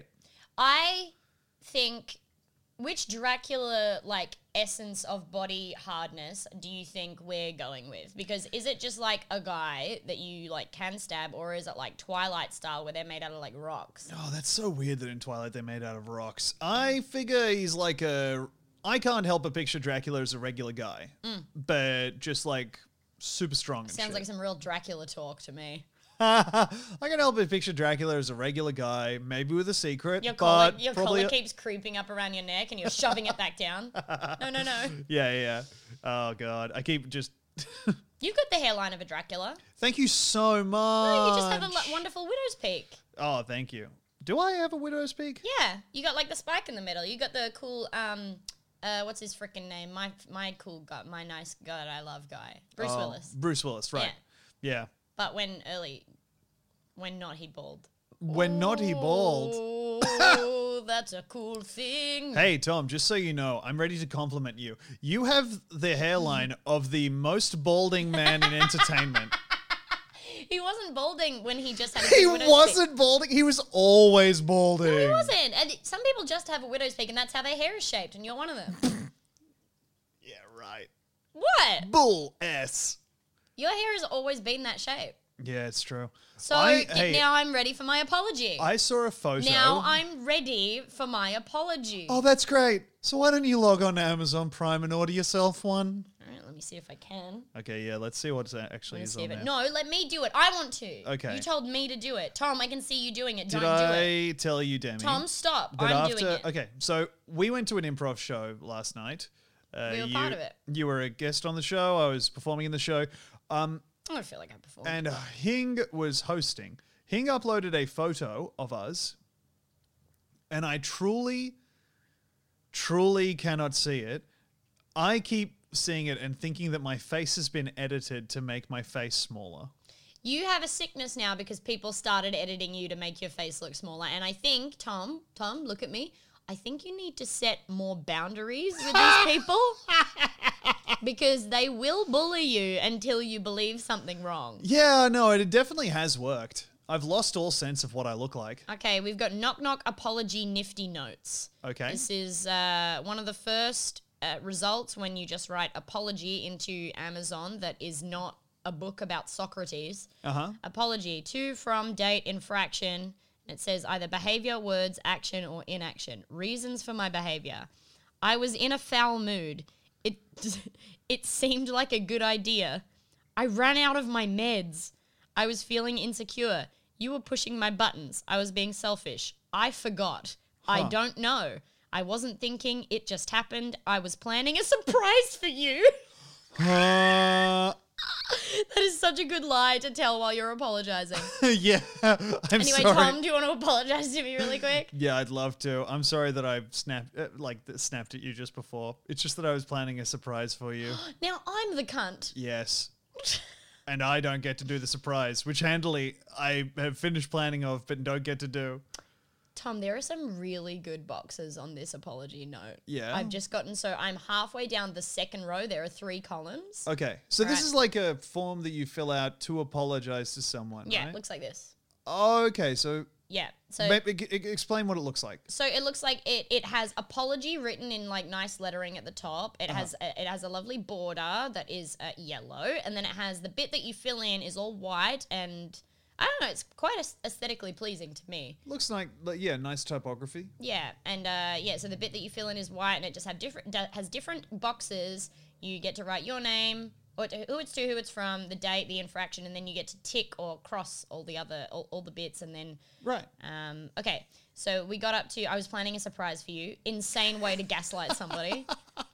I think which Dracula like essence of body hardness do you think we're going with? Because is it just like a guy that you like can stab, or is it like Twilight style where they're made out of like rocks? Oh, that's so weird that in Twilight they're made out of rocks. I figure he's like a... I can't help but picture Dracula as a regular guy, but just like super strong and Mm. Sounds shit. like some real Dracula talk to me. I can help but picture Dracula as a regular guy, maybe with a secret, Your collar, but your probably... collar keeps creeping up around your neck, and you're shoving it back down. No, no, no. Yeah, yeah, yeah. Oh, God. I keep just... You've got the hairline of a Dracula. Thank you so much. No, you just have a lo- wonderful widow's peak. Oh, thank you. Do I have a widow's peak? Yeah, you got like the spike in the middle. You got the cool, um, uh, what's his freaking name? My my cool guy, my nice guy that I love guy, Bruce Oh, Willis. Bruce Willis, right. Yeah. But when early, when not, he bald. When not he bald. Oh, that's a cool thing. Hey, Tom, just so you know, I'm ready to compliment you. You have the hairline of the most balding man in entertainment. He wasn't balding when he just had a He big widow's wasn't peak. balding. He was always balding. No, he wasn't. And it- some people just have a widow's peak, and that's how their hair is shaped, and you're one of them. Yeah, right. What? Bull S. Your hair has always been that shape. Yeah, it's true. So I, y- hey, now I'm ready for my apology. I saw a photo. Now I'm ready for my apology. Oh, that's great. So why don't you log on to Amazon Prime and order yourself one? All right, let me see if I can. Okay, yeah, let's see what actually Let me is see on if it, there. no, let me do it. I want to. Okay. You told me to do it. Tom, I can see you doing it. Did Don't I do it. tell you, Demi? Tom, stop. that I'm after, doing it. Okay, so we went to an improv show last night. Uh, We were you, part of it. You were a guest on the show. I was performing in the show. Um, I don't feel like I performed. and uh, Hing was hosting. Hing uploaded a photo of us, and I truly, truly cannot see it. I keep seeing it and thinking that my face has been edited to make my face smaller. You have a sickness now because people started editing you to make your face look smaller. And I think, Tom, Tom, look at me. I think you need to set more boundaries with these people because they will bully you until you believe something wrong. Yeah, no, it definitely has worked. I've lost all sense of what I look like. Okay, we've got Knock Knock Apology Nifty Notes. Okay. This is uh, one of the first uh, results when you just write apology into Amazon that is not a book about Socrates. Uh-huh. Apology, to, from, date, infraction. It says either behavior, words, action, or inaction. Reasons for my behavior. I was in a foul mood. It it seemed like a good idea. I ran out of my meds. I was feeling insecure. You were pushing my buttons. I was being selfish. I forgot. I don't know. I wasn't thinking. It just happened. I was planning a surprise for you. Uh, That is such a good lie to tell while you're apologizing. yeah, I'm Anyway, sorry. Tom, do you want to apologize to me really quick? Yeah, I'd love to. I'm sorry that I snapped, uh, like th- snapped at you just before. It's just that I was planning a surprise for you. Now I'm the cunt. Yes. And I don't get to do the surprise, which handily I have finished planning of, but don't get to do. Tom, there are some really good boxes on this apology note. Yeah? I've just gotten, so I'm halfway down the second row. There are three columns. Okay, so this Right. is like a form that you fill out to apologize to someone, Yeah, right? it looks like this. Oh, okay, so Yeah. So maybe, g- g- explain what it looks like. so it looks like it, it has apology written in like nice lettering at the top. It has a, it has a lovely border that is uh, yellow, and then it has the bit that you fill in is all white, and I don't know, it's quite aes- aesthetically pleasing to me. Looks like, like, yeah, nice typography. Yeah, and uh, yeah, so the bit that you fill in is white, and it just have different do- has different boxes. You get to write your name, or to, who it's to, who it's from, the date, the infraction, and then you get to tick or cross all the other all, all the bits, and then Right. um, okay. So we got up to. I was planning a surprise for you. Insane way to gaslight somebody.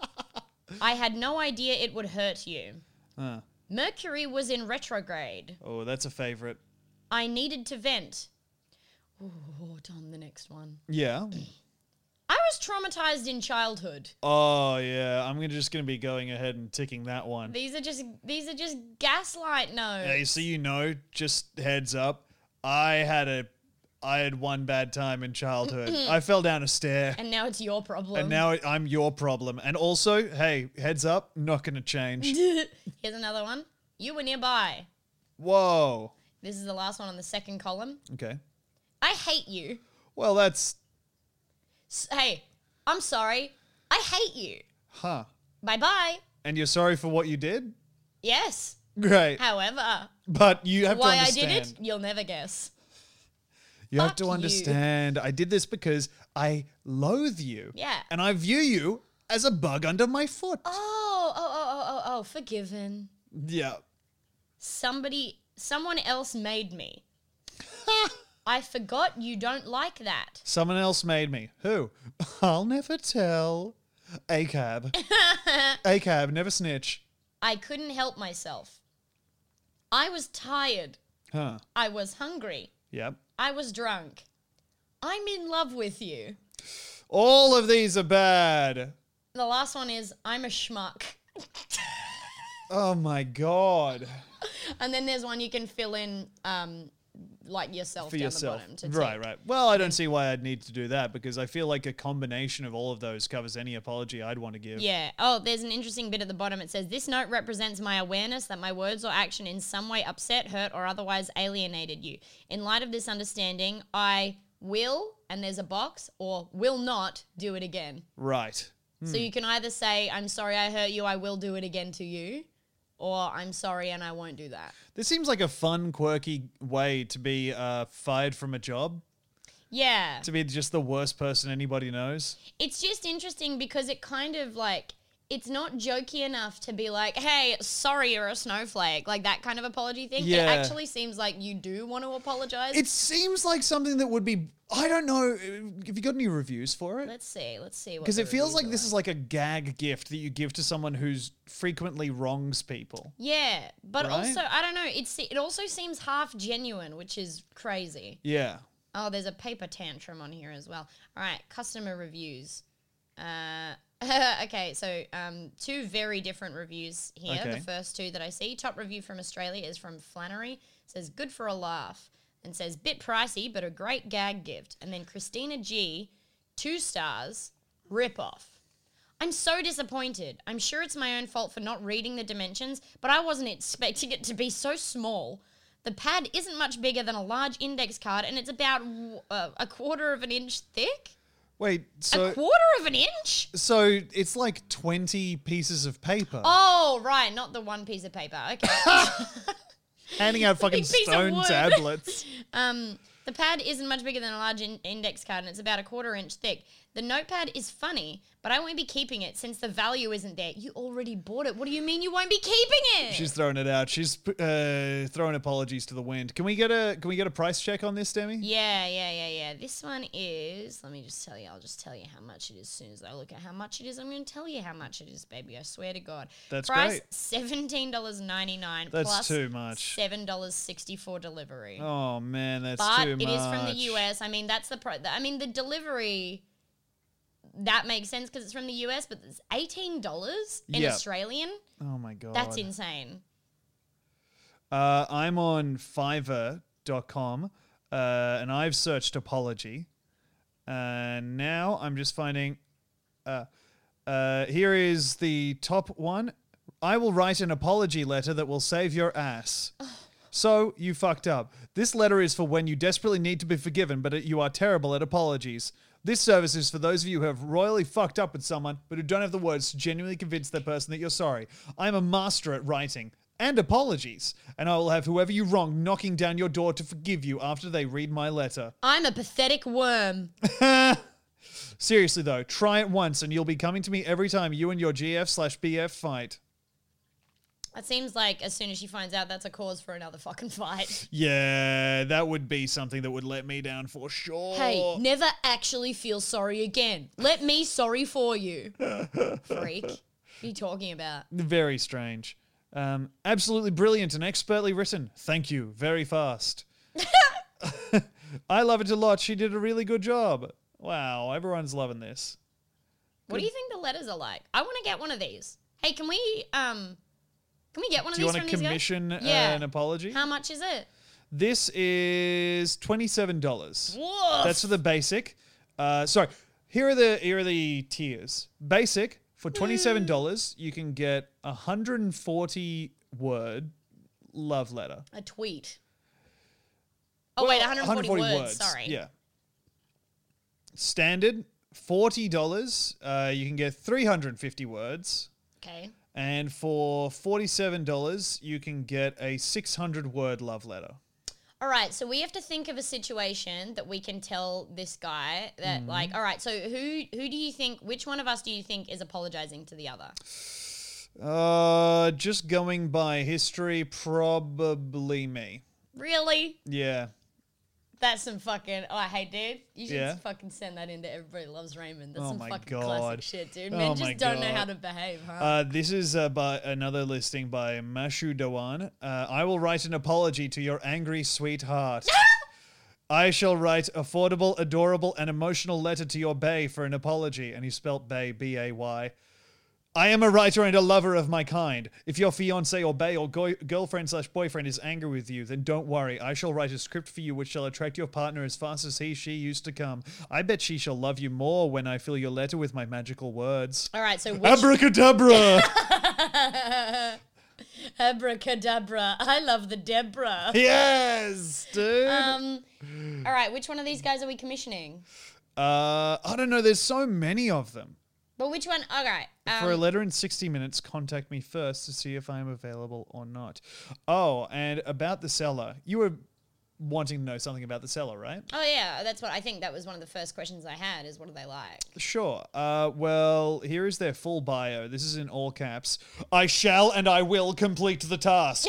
I had no idea it would hurt you. Uh, Mercury was in retrograde. oh, that's a favorite. I needed to vent. Oh, Tom, the next one. Yeah. I was traumatized in childhood. Oh, yeah. I'm gonna just going to be going ahead and ticking that one. These are just these are just gaslight notes. Hey, so you know, just heads up, I had a, I had one bad time in childhood. I fell down a stair, And now it's your problem. and now I'm your problem. And also, hey, heads up, not going to change. Here's another one. You were nearby. Whoa. This is the last one on the second column. Okay. I hate you. Well, that's, S- hey, I'm sorry. I hate you. huh. Bye bye. And you're sorry for what you did? Yes. Great. However, But you have why to I understand. did it, you'll never guess. You have Fuck to you. understand. I did this because I loathe you. Yeah. And I view you as a bug under my foot. Oh, oh, oh, oh, oh, oh, forgiven. Yeah. Somebody, someone else made me. I forgot you don't like that. Someone else made me. Who? I'll never tell. A cab. A cab, never snitch. I couldn't help myself. I was tired. Huh. I was hungry. Yep. I was drunk. I'm in love with you. All of these are bad. The last one is I'm a schmuck. Oh my god. And then there's one you can fill in um, like yourself For down yourself. the bottom. To Right, tick. right. Well, I don't see why I'd need to do that because I feel like a combination of all of those covers any apology I'd want to give. Yeah. Oh, there's an interesting bit at the bottom. It says, this note represents my awareness that my words or action in some way upset, hurt, or otherwise alienated you. In light of this understanding, I will, and there's a box, or will not do it again. Right. So you can either say, I'm sorry I hurt you, I will do it again to you, or I'm sorry and I won't do that. This seems like a fun, quirky way to be uh, fired from a job. Yeah. To be just the worst person anybody knows. It's just interesting because it kind of like, it's not jokey enough to be like, hey, sorry, you're a snowflake. Like that kind of apology thing. Yeah. It actually seems like you do want to apologize. It seems like something that would be, I don't know, have you got any reviews for it? Let's see. Let's see. Because it feels like this is like a gag gift that you give to someone who's frequently wrongs people. Yeah, but Right? also, I don't know, it's, it also seems half genuine, which is crazy. Yeah. Oh, there's a paper tantrum on here as well. All right, customer reviews. Uh, okay, so um, two very different reviews here. Okay. The first two that I see. Top review from Australia is from Flannery. It says, good for a laugh. And says, bit pricey, but a great gag gift. And then Christina G, two stars, rip off. I'm so disappointed. I'm sure it's my own fault for not reading the dimensions, but I wasn't expecting it to be so small. The pad isn't much bigger than a large index card, and it's about uh, a quarter of an inch thick. Wait, so a quarter of an inch? so it's like twenty pieces of paper. Oh, right, not the one piece of paper. Okay. Handing out fucking Big piece of stone wood. tablets. um, the pad isn't much bigger than a large in- index card, and it's about a quarter inch thick. The notepad is funny, but I won't be keeping it since the value isn't there. You already bought it. What do you mean you won't be keeping it? She's throwing it out. She's uh, throwing apologies to the wind. Can we get a Can we get a price check on this, Demi? Yeah, yeah, yeah, yeah. This one is, let me just tell you, I'll just tell you how much it is as soon as I look at how much it is. I'm going to tell you how much it is, baby. I swear to God. That's Price, great. seventeen dollars and ninety-nine cents That's plus too much. seven dollars and sixty-four cents delivery. Oh man, that's but too it much. is from the U S. I mean, that's the pro. I mean, the delivery, that makes sense because it's from the U S, but it's eighteen dollars in Yep. Australian. Oh my god, That's insane. Uh, I'm on Fiverr dot com, uh, and I've searched apology, and now I'm just finding. Uh, uh, here is the top one. I will write an apology letter that will save your ass. So, you fucked up. This letter is for when you desperately need to be forgiven, but you are terrible at apologies. This service is for those of you who have royally fucked up with someone, but who don't have the words to genuinely convince that person that you're sorry. I am a master at writing and apologies, and I will have whoever you wronged knocking down your door to forgive you after they read my letter. I'm a pathetic worm. Seriously though, try it once and you'll be coming to me every time you and your G F slash B F fight. It seems like as soon as she finds out, that's a cause for another fucking fight. Yeah, that would be something that would let me down for sure. Hey, never actually feel sorry again. Let me sorry for you. Freak. What are you talking about? Very strange. Um, absolutely brilliant and expertly written. Thank you. Very fast. I love it a lot. She did a really good job. Wow, everyone's loving this. What do you think the letters are like? I want to get one of these. Hey, can we um can we get one Do of you these want from to these guys? commission uh, Yeah. an apology? How much is it? This is twenty-seven dollars. Woof. That's for the basic. Uh, sorry, here are the here are the tiers. Basic for twenty-seven dollars, you can get a one hundred forty word love letter. A tweet. Oh Well, wait, one hundred forty, words. Sorry. Yeah. Standard forty dollars, uh, you can get three hundred fifty words, Okay. and for forty-seven dollars, you can get a six hundred word love letter. All right, so we have to think of a situation that we can tell this guy that, Mm-hmm. like, all right, so who who do you think, which one of us do you think is apologizing to the other? Uh, just going by history, probably me. Really? Yeah. That's some fucking, oh, hey, dude, you should Yeah? fucking send that into Everybody Loves Raymond. That's Oh some my fucking God. classic shit, dude. Oh Men my just don't know God. how to behave, huh? Uh, this is uh, by another listing by Mashu Dawan. Uh, I will write an apology to your angry sweetheart. I shall write affordable, adorable, and emotional letter to your bae for an apology. And he spelt bae, B A Y. I am a writer and a lover of my kind. If your fiancé or bae or go- girlfriend slash boyfriend is angry with you, then don't worry. I shall write a script for you which shall attract your partner as fast as he, she used to come. I bet she shall love you more when I fill your letter with my magical words. All right, so which... Abracadabra! Abracadabra. I love the Deborah. Yes, dude. Um. All right, which one of these guys are we commissioning? Uh, I don't know. There's so many of them. But which one? All right. Um, For a letter in sixty minutes, contact me first to see if I am available or not. Oh, and about the seller. You were wanting to know something about the seller, right? Oh, yeah. That's what I think that was one of the first questions I had is what do they like? Sure. Uh, well, here is their full bio. This is in all caps. I shall and I will complete the task.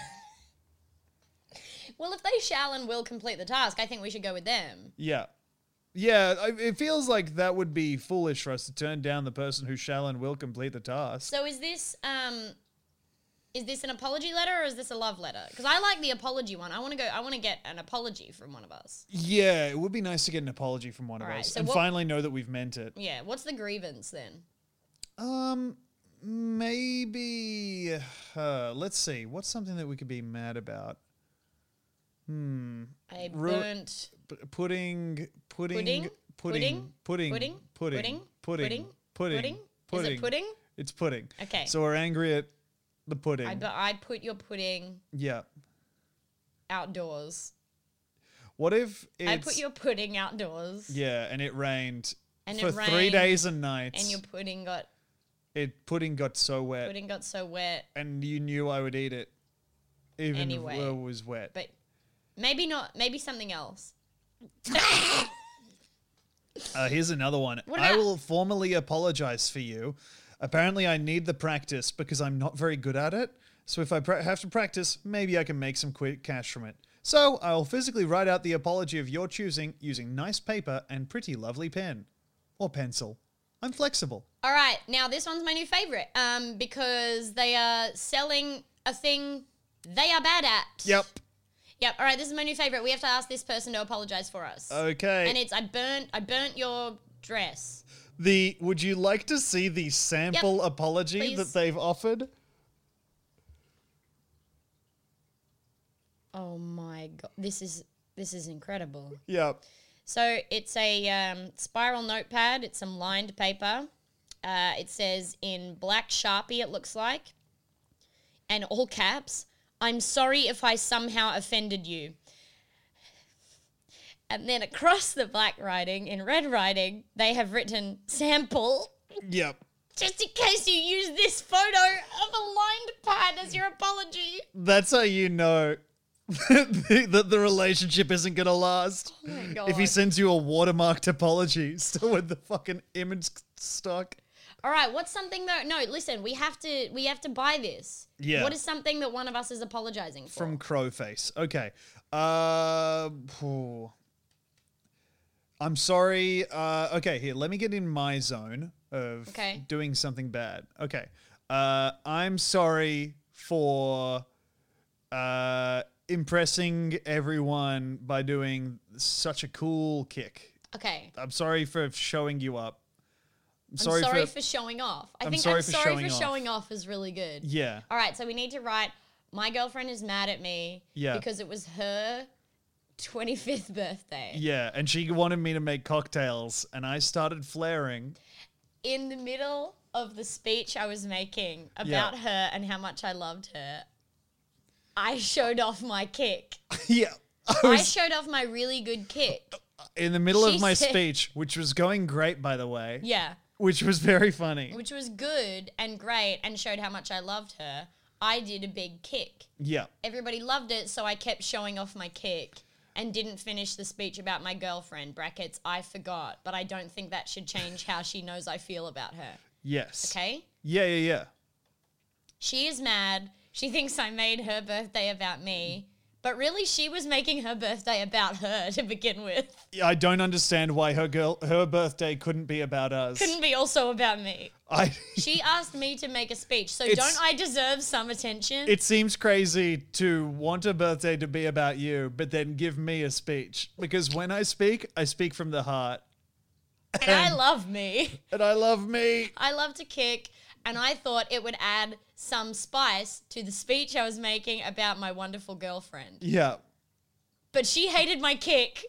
Well, if they shall and will complete the task, I think we should go with them. Yeah. Yeah, I- it feels like that would be foolish for us to turn down the person who shall and will complete the task. So is this um, is this an apology letter or is this a love letter? Because I like the apology one. I want to go. I want to get an apology from one of us. Yeah, it would be nice to get an apology from one All of right, us so and what- finally know that we've meant it. Yeah. What's the grievance then? Um, maybe. Uh, let's see. What's something that we could be mad about? Hmm. A Ru- burnt P- pudding, pudding, Pudding? pudding, Pudding? pudding, Pudding? pudding, Pudding? pudding, Pudding? Is it pudding? It's pudding. Okay. So we're angry at the pudding. I, bu- I put your pudding Yeah. outdoors. What if it's... I put your pudding outdoors. Yeah, and it rained And for it three rained, days and nights. And your pudding got It pudding got so wet, pudding got so wet. and you knew I would eat it, even Anyway. though it was wet. But maybe not. Maybe something else. Uh, here's another one. What I about- will formally apologize for you. Apparently, I need the practice because I'm not very good at it. So if I pra- have to practice, maybe I can make some quick cash from it. So I'll physically write out the apology of your choosing using nice paper and pretty lovely pen. Or pencil. I'm flexible. All right. Now this one's my new favorite. Um, because they are selling a thing they are bad at. Yep. Yep. All right. This is my new favorite. We have to ask this person to apologize for us. Okay. And it's I burnt I burnt your dress. The would you like to see the sample Yep, apology please. that they've offered? Oh my god. This is this is incredible. Yep. So it's a um, spiral notepad. It's some lined paper. Uh, it says in black Sharpie, it looks like, and all caps, I'm sorry if I somehow offended you. And then across the black writing, in red writing, they have written sample, Yep. just in case you use this photo of a lined pad as your apology. That's how you know that the relationship isn't going to last. Oh my God. If he sends you a watermarked apology still with the fucking image stuck. All right, what's something though? No, listen, we have to we have to buy this. Yeah. What is something that one of us is apologizing for? From Crowface. Okay. Uh, phew. I'm sorry. Uh, okay, here, let me get in my zone of Okay. doing something bad. Okay. Uh, I'm sorry for uh, impressing everyone by doing such a cool kick. Okay. I'm sorry for showing you up. I'm I'm sorry, sorry for, for, showing off. I I'm think sorry I'm for sorry showing for off. showing off is really good. Yeah. All right, so we need to write, my girlfriend is mad at me Yeah. because it was her twenty-fifth birthday. Yeah, and she wanted me to make cocktails, and I started flaring. In the middle of the speech I was making about her and how much I loved her, I showed off my kick. Yeah. I I was showed off my really good kick. in the middle She of my said- speech, which was going great, by the way. Yeah. Which was very funny. Which was good and great and showed how much I loved her. I did a big kick. Yeah. Everybody loved it, so I kept showing off my kick and didn't finish the speech about my girlfriend, brackets, I forgot, but I don't think that should change how she knows I feel about her. Yes. Okay? Yeah, yeah, yeah. She is mad. She thinks I made her birthday about me, but really she was making her birthday about her to begin with. Yeah, I don't understand why her girl her birthday couldn't be about us. Couldn't be also about me. I She asked me to make a speech, so It's- don't I deserve some attention? It seems crazy to want a birthday to be about you, but then give me a speech. Because when I speak, I speak from the heart. and I love me. And I love me. I love to kick, and I thought it would add some spice to the speech I was making about my wonderful girlfriend. Yeah. But she hated my kick.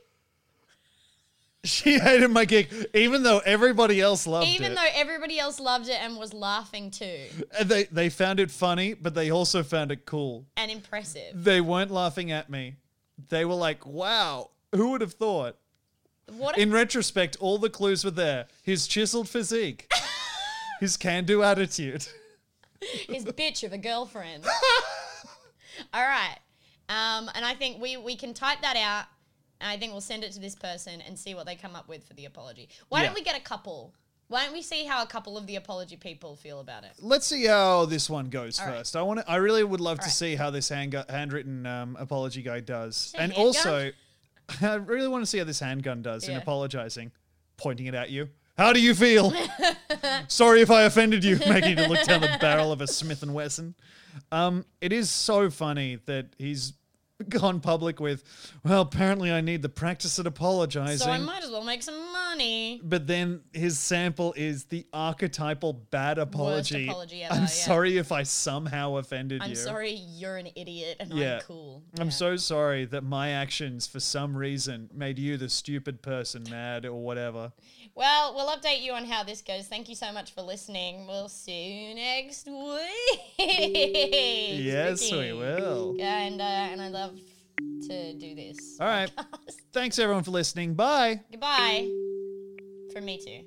She hated my gig, even though everybody else loved Even it. though everybody else loved it and was laughing too. And they, they found it funny, but they also found it cool. And impressive. They weren't laughing at me. They were like, wow, who would have thought? What In retrospect, all the clues were there. His chiseled physique. His can-do attitude. His bitch of a girlfriend. All right. Um, and I think we, we can type that out. And I think we'll send it to this person and see what they come up with for the apology. Why Yeah. don't we get a couple? Why don't we see how a couple of the apology people feel about it? Let's see how this one goes All right. first. I want to. I really would love All to right. see how this hand, handwritten um, apology guy does, it a and handgun? also, I really want to see how this handgun does in Yeah. apologizing, pointing it at you. How do you feel? Sorry if I offended you, making you look down the barrel of a Smith and Wesson. Um, it is so funny that he's gone public with, well, apparently I need the practice at apologizing. So I might as well make some money. But then his sample is the archetypal bad apology. apology ever, I'm yeah. sorry if I somehow offended I'm you. sorry you're an idiot and Yeah. I'm cool. I'm Yeah. so sorry that my actions, for some reason, made you, the stupid person, mad or whatever. Well, we'll update you on how this goes. Thank you so much for listening. We'll see you next week. Yes, Spooky. we will. Yeah, and uh, and I love to do this. All right. Thanks, everyone, for listening. Bye. Goodbye. From me too.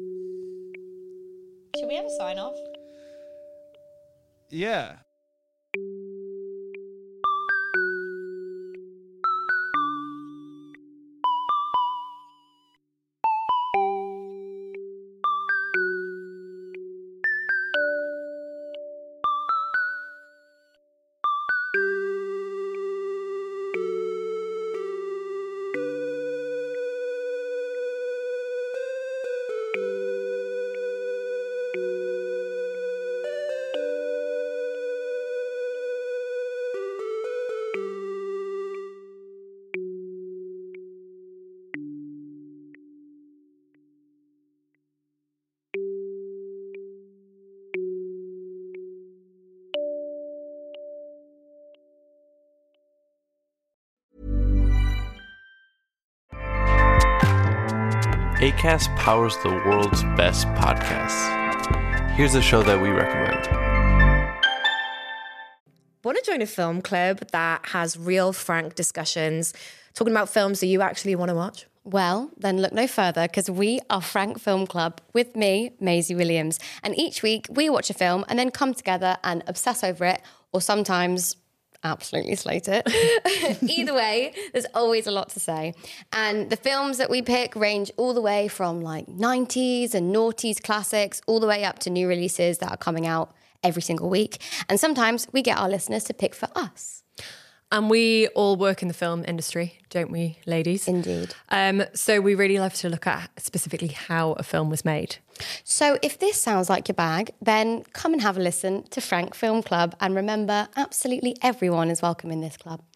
Should we have a sign off? Yeah. Acast powers the world's best podcasts. Here's a show that we recommend. Want to join a film club that has real, frank discussions, talking about films that you actually want to watch? Well, then look no further, because we are Frank Film Club with me, Maisie Williams. And each week we watch a film and then come together and obsess over it, or sometimes absolutely slate it. Either way, there's always a lot to say. And the films that we pick range all the way from like nineties and noughties classics, all the way up to new releases that are coming out every single week. And sometimes we get our listeners to pick for us. And we all work in the film industry, don't we, ladies? Indeed. Um, so we really love to look at specifically how a film was made. So if this sounds like your bag, then come and have a listen to Frank Film Club. And remember, absolutely everyone is welcome in this club.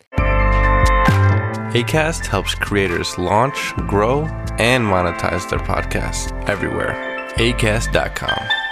Acast helps creators launch, grow, and monetize their podcasts everywhere. acast dot com.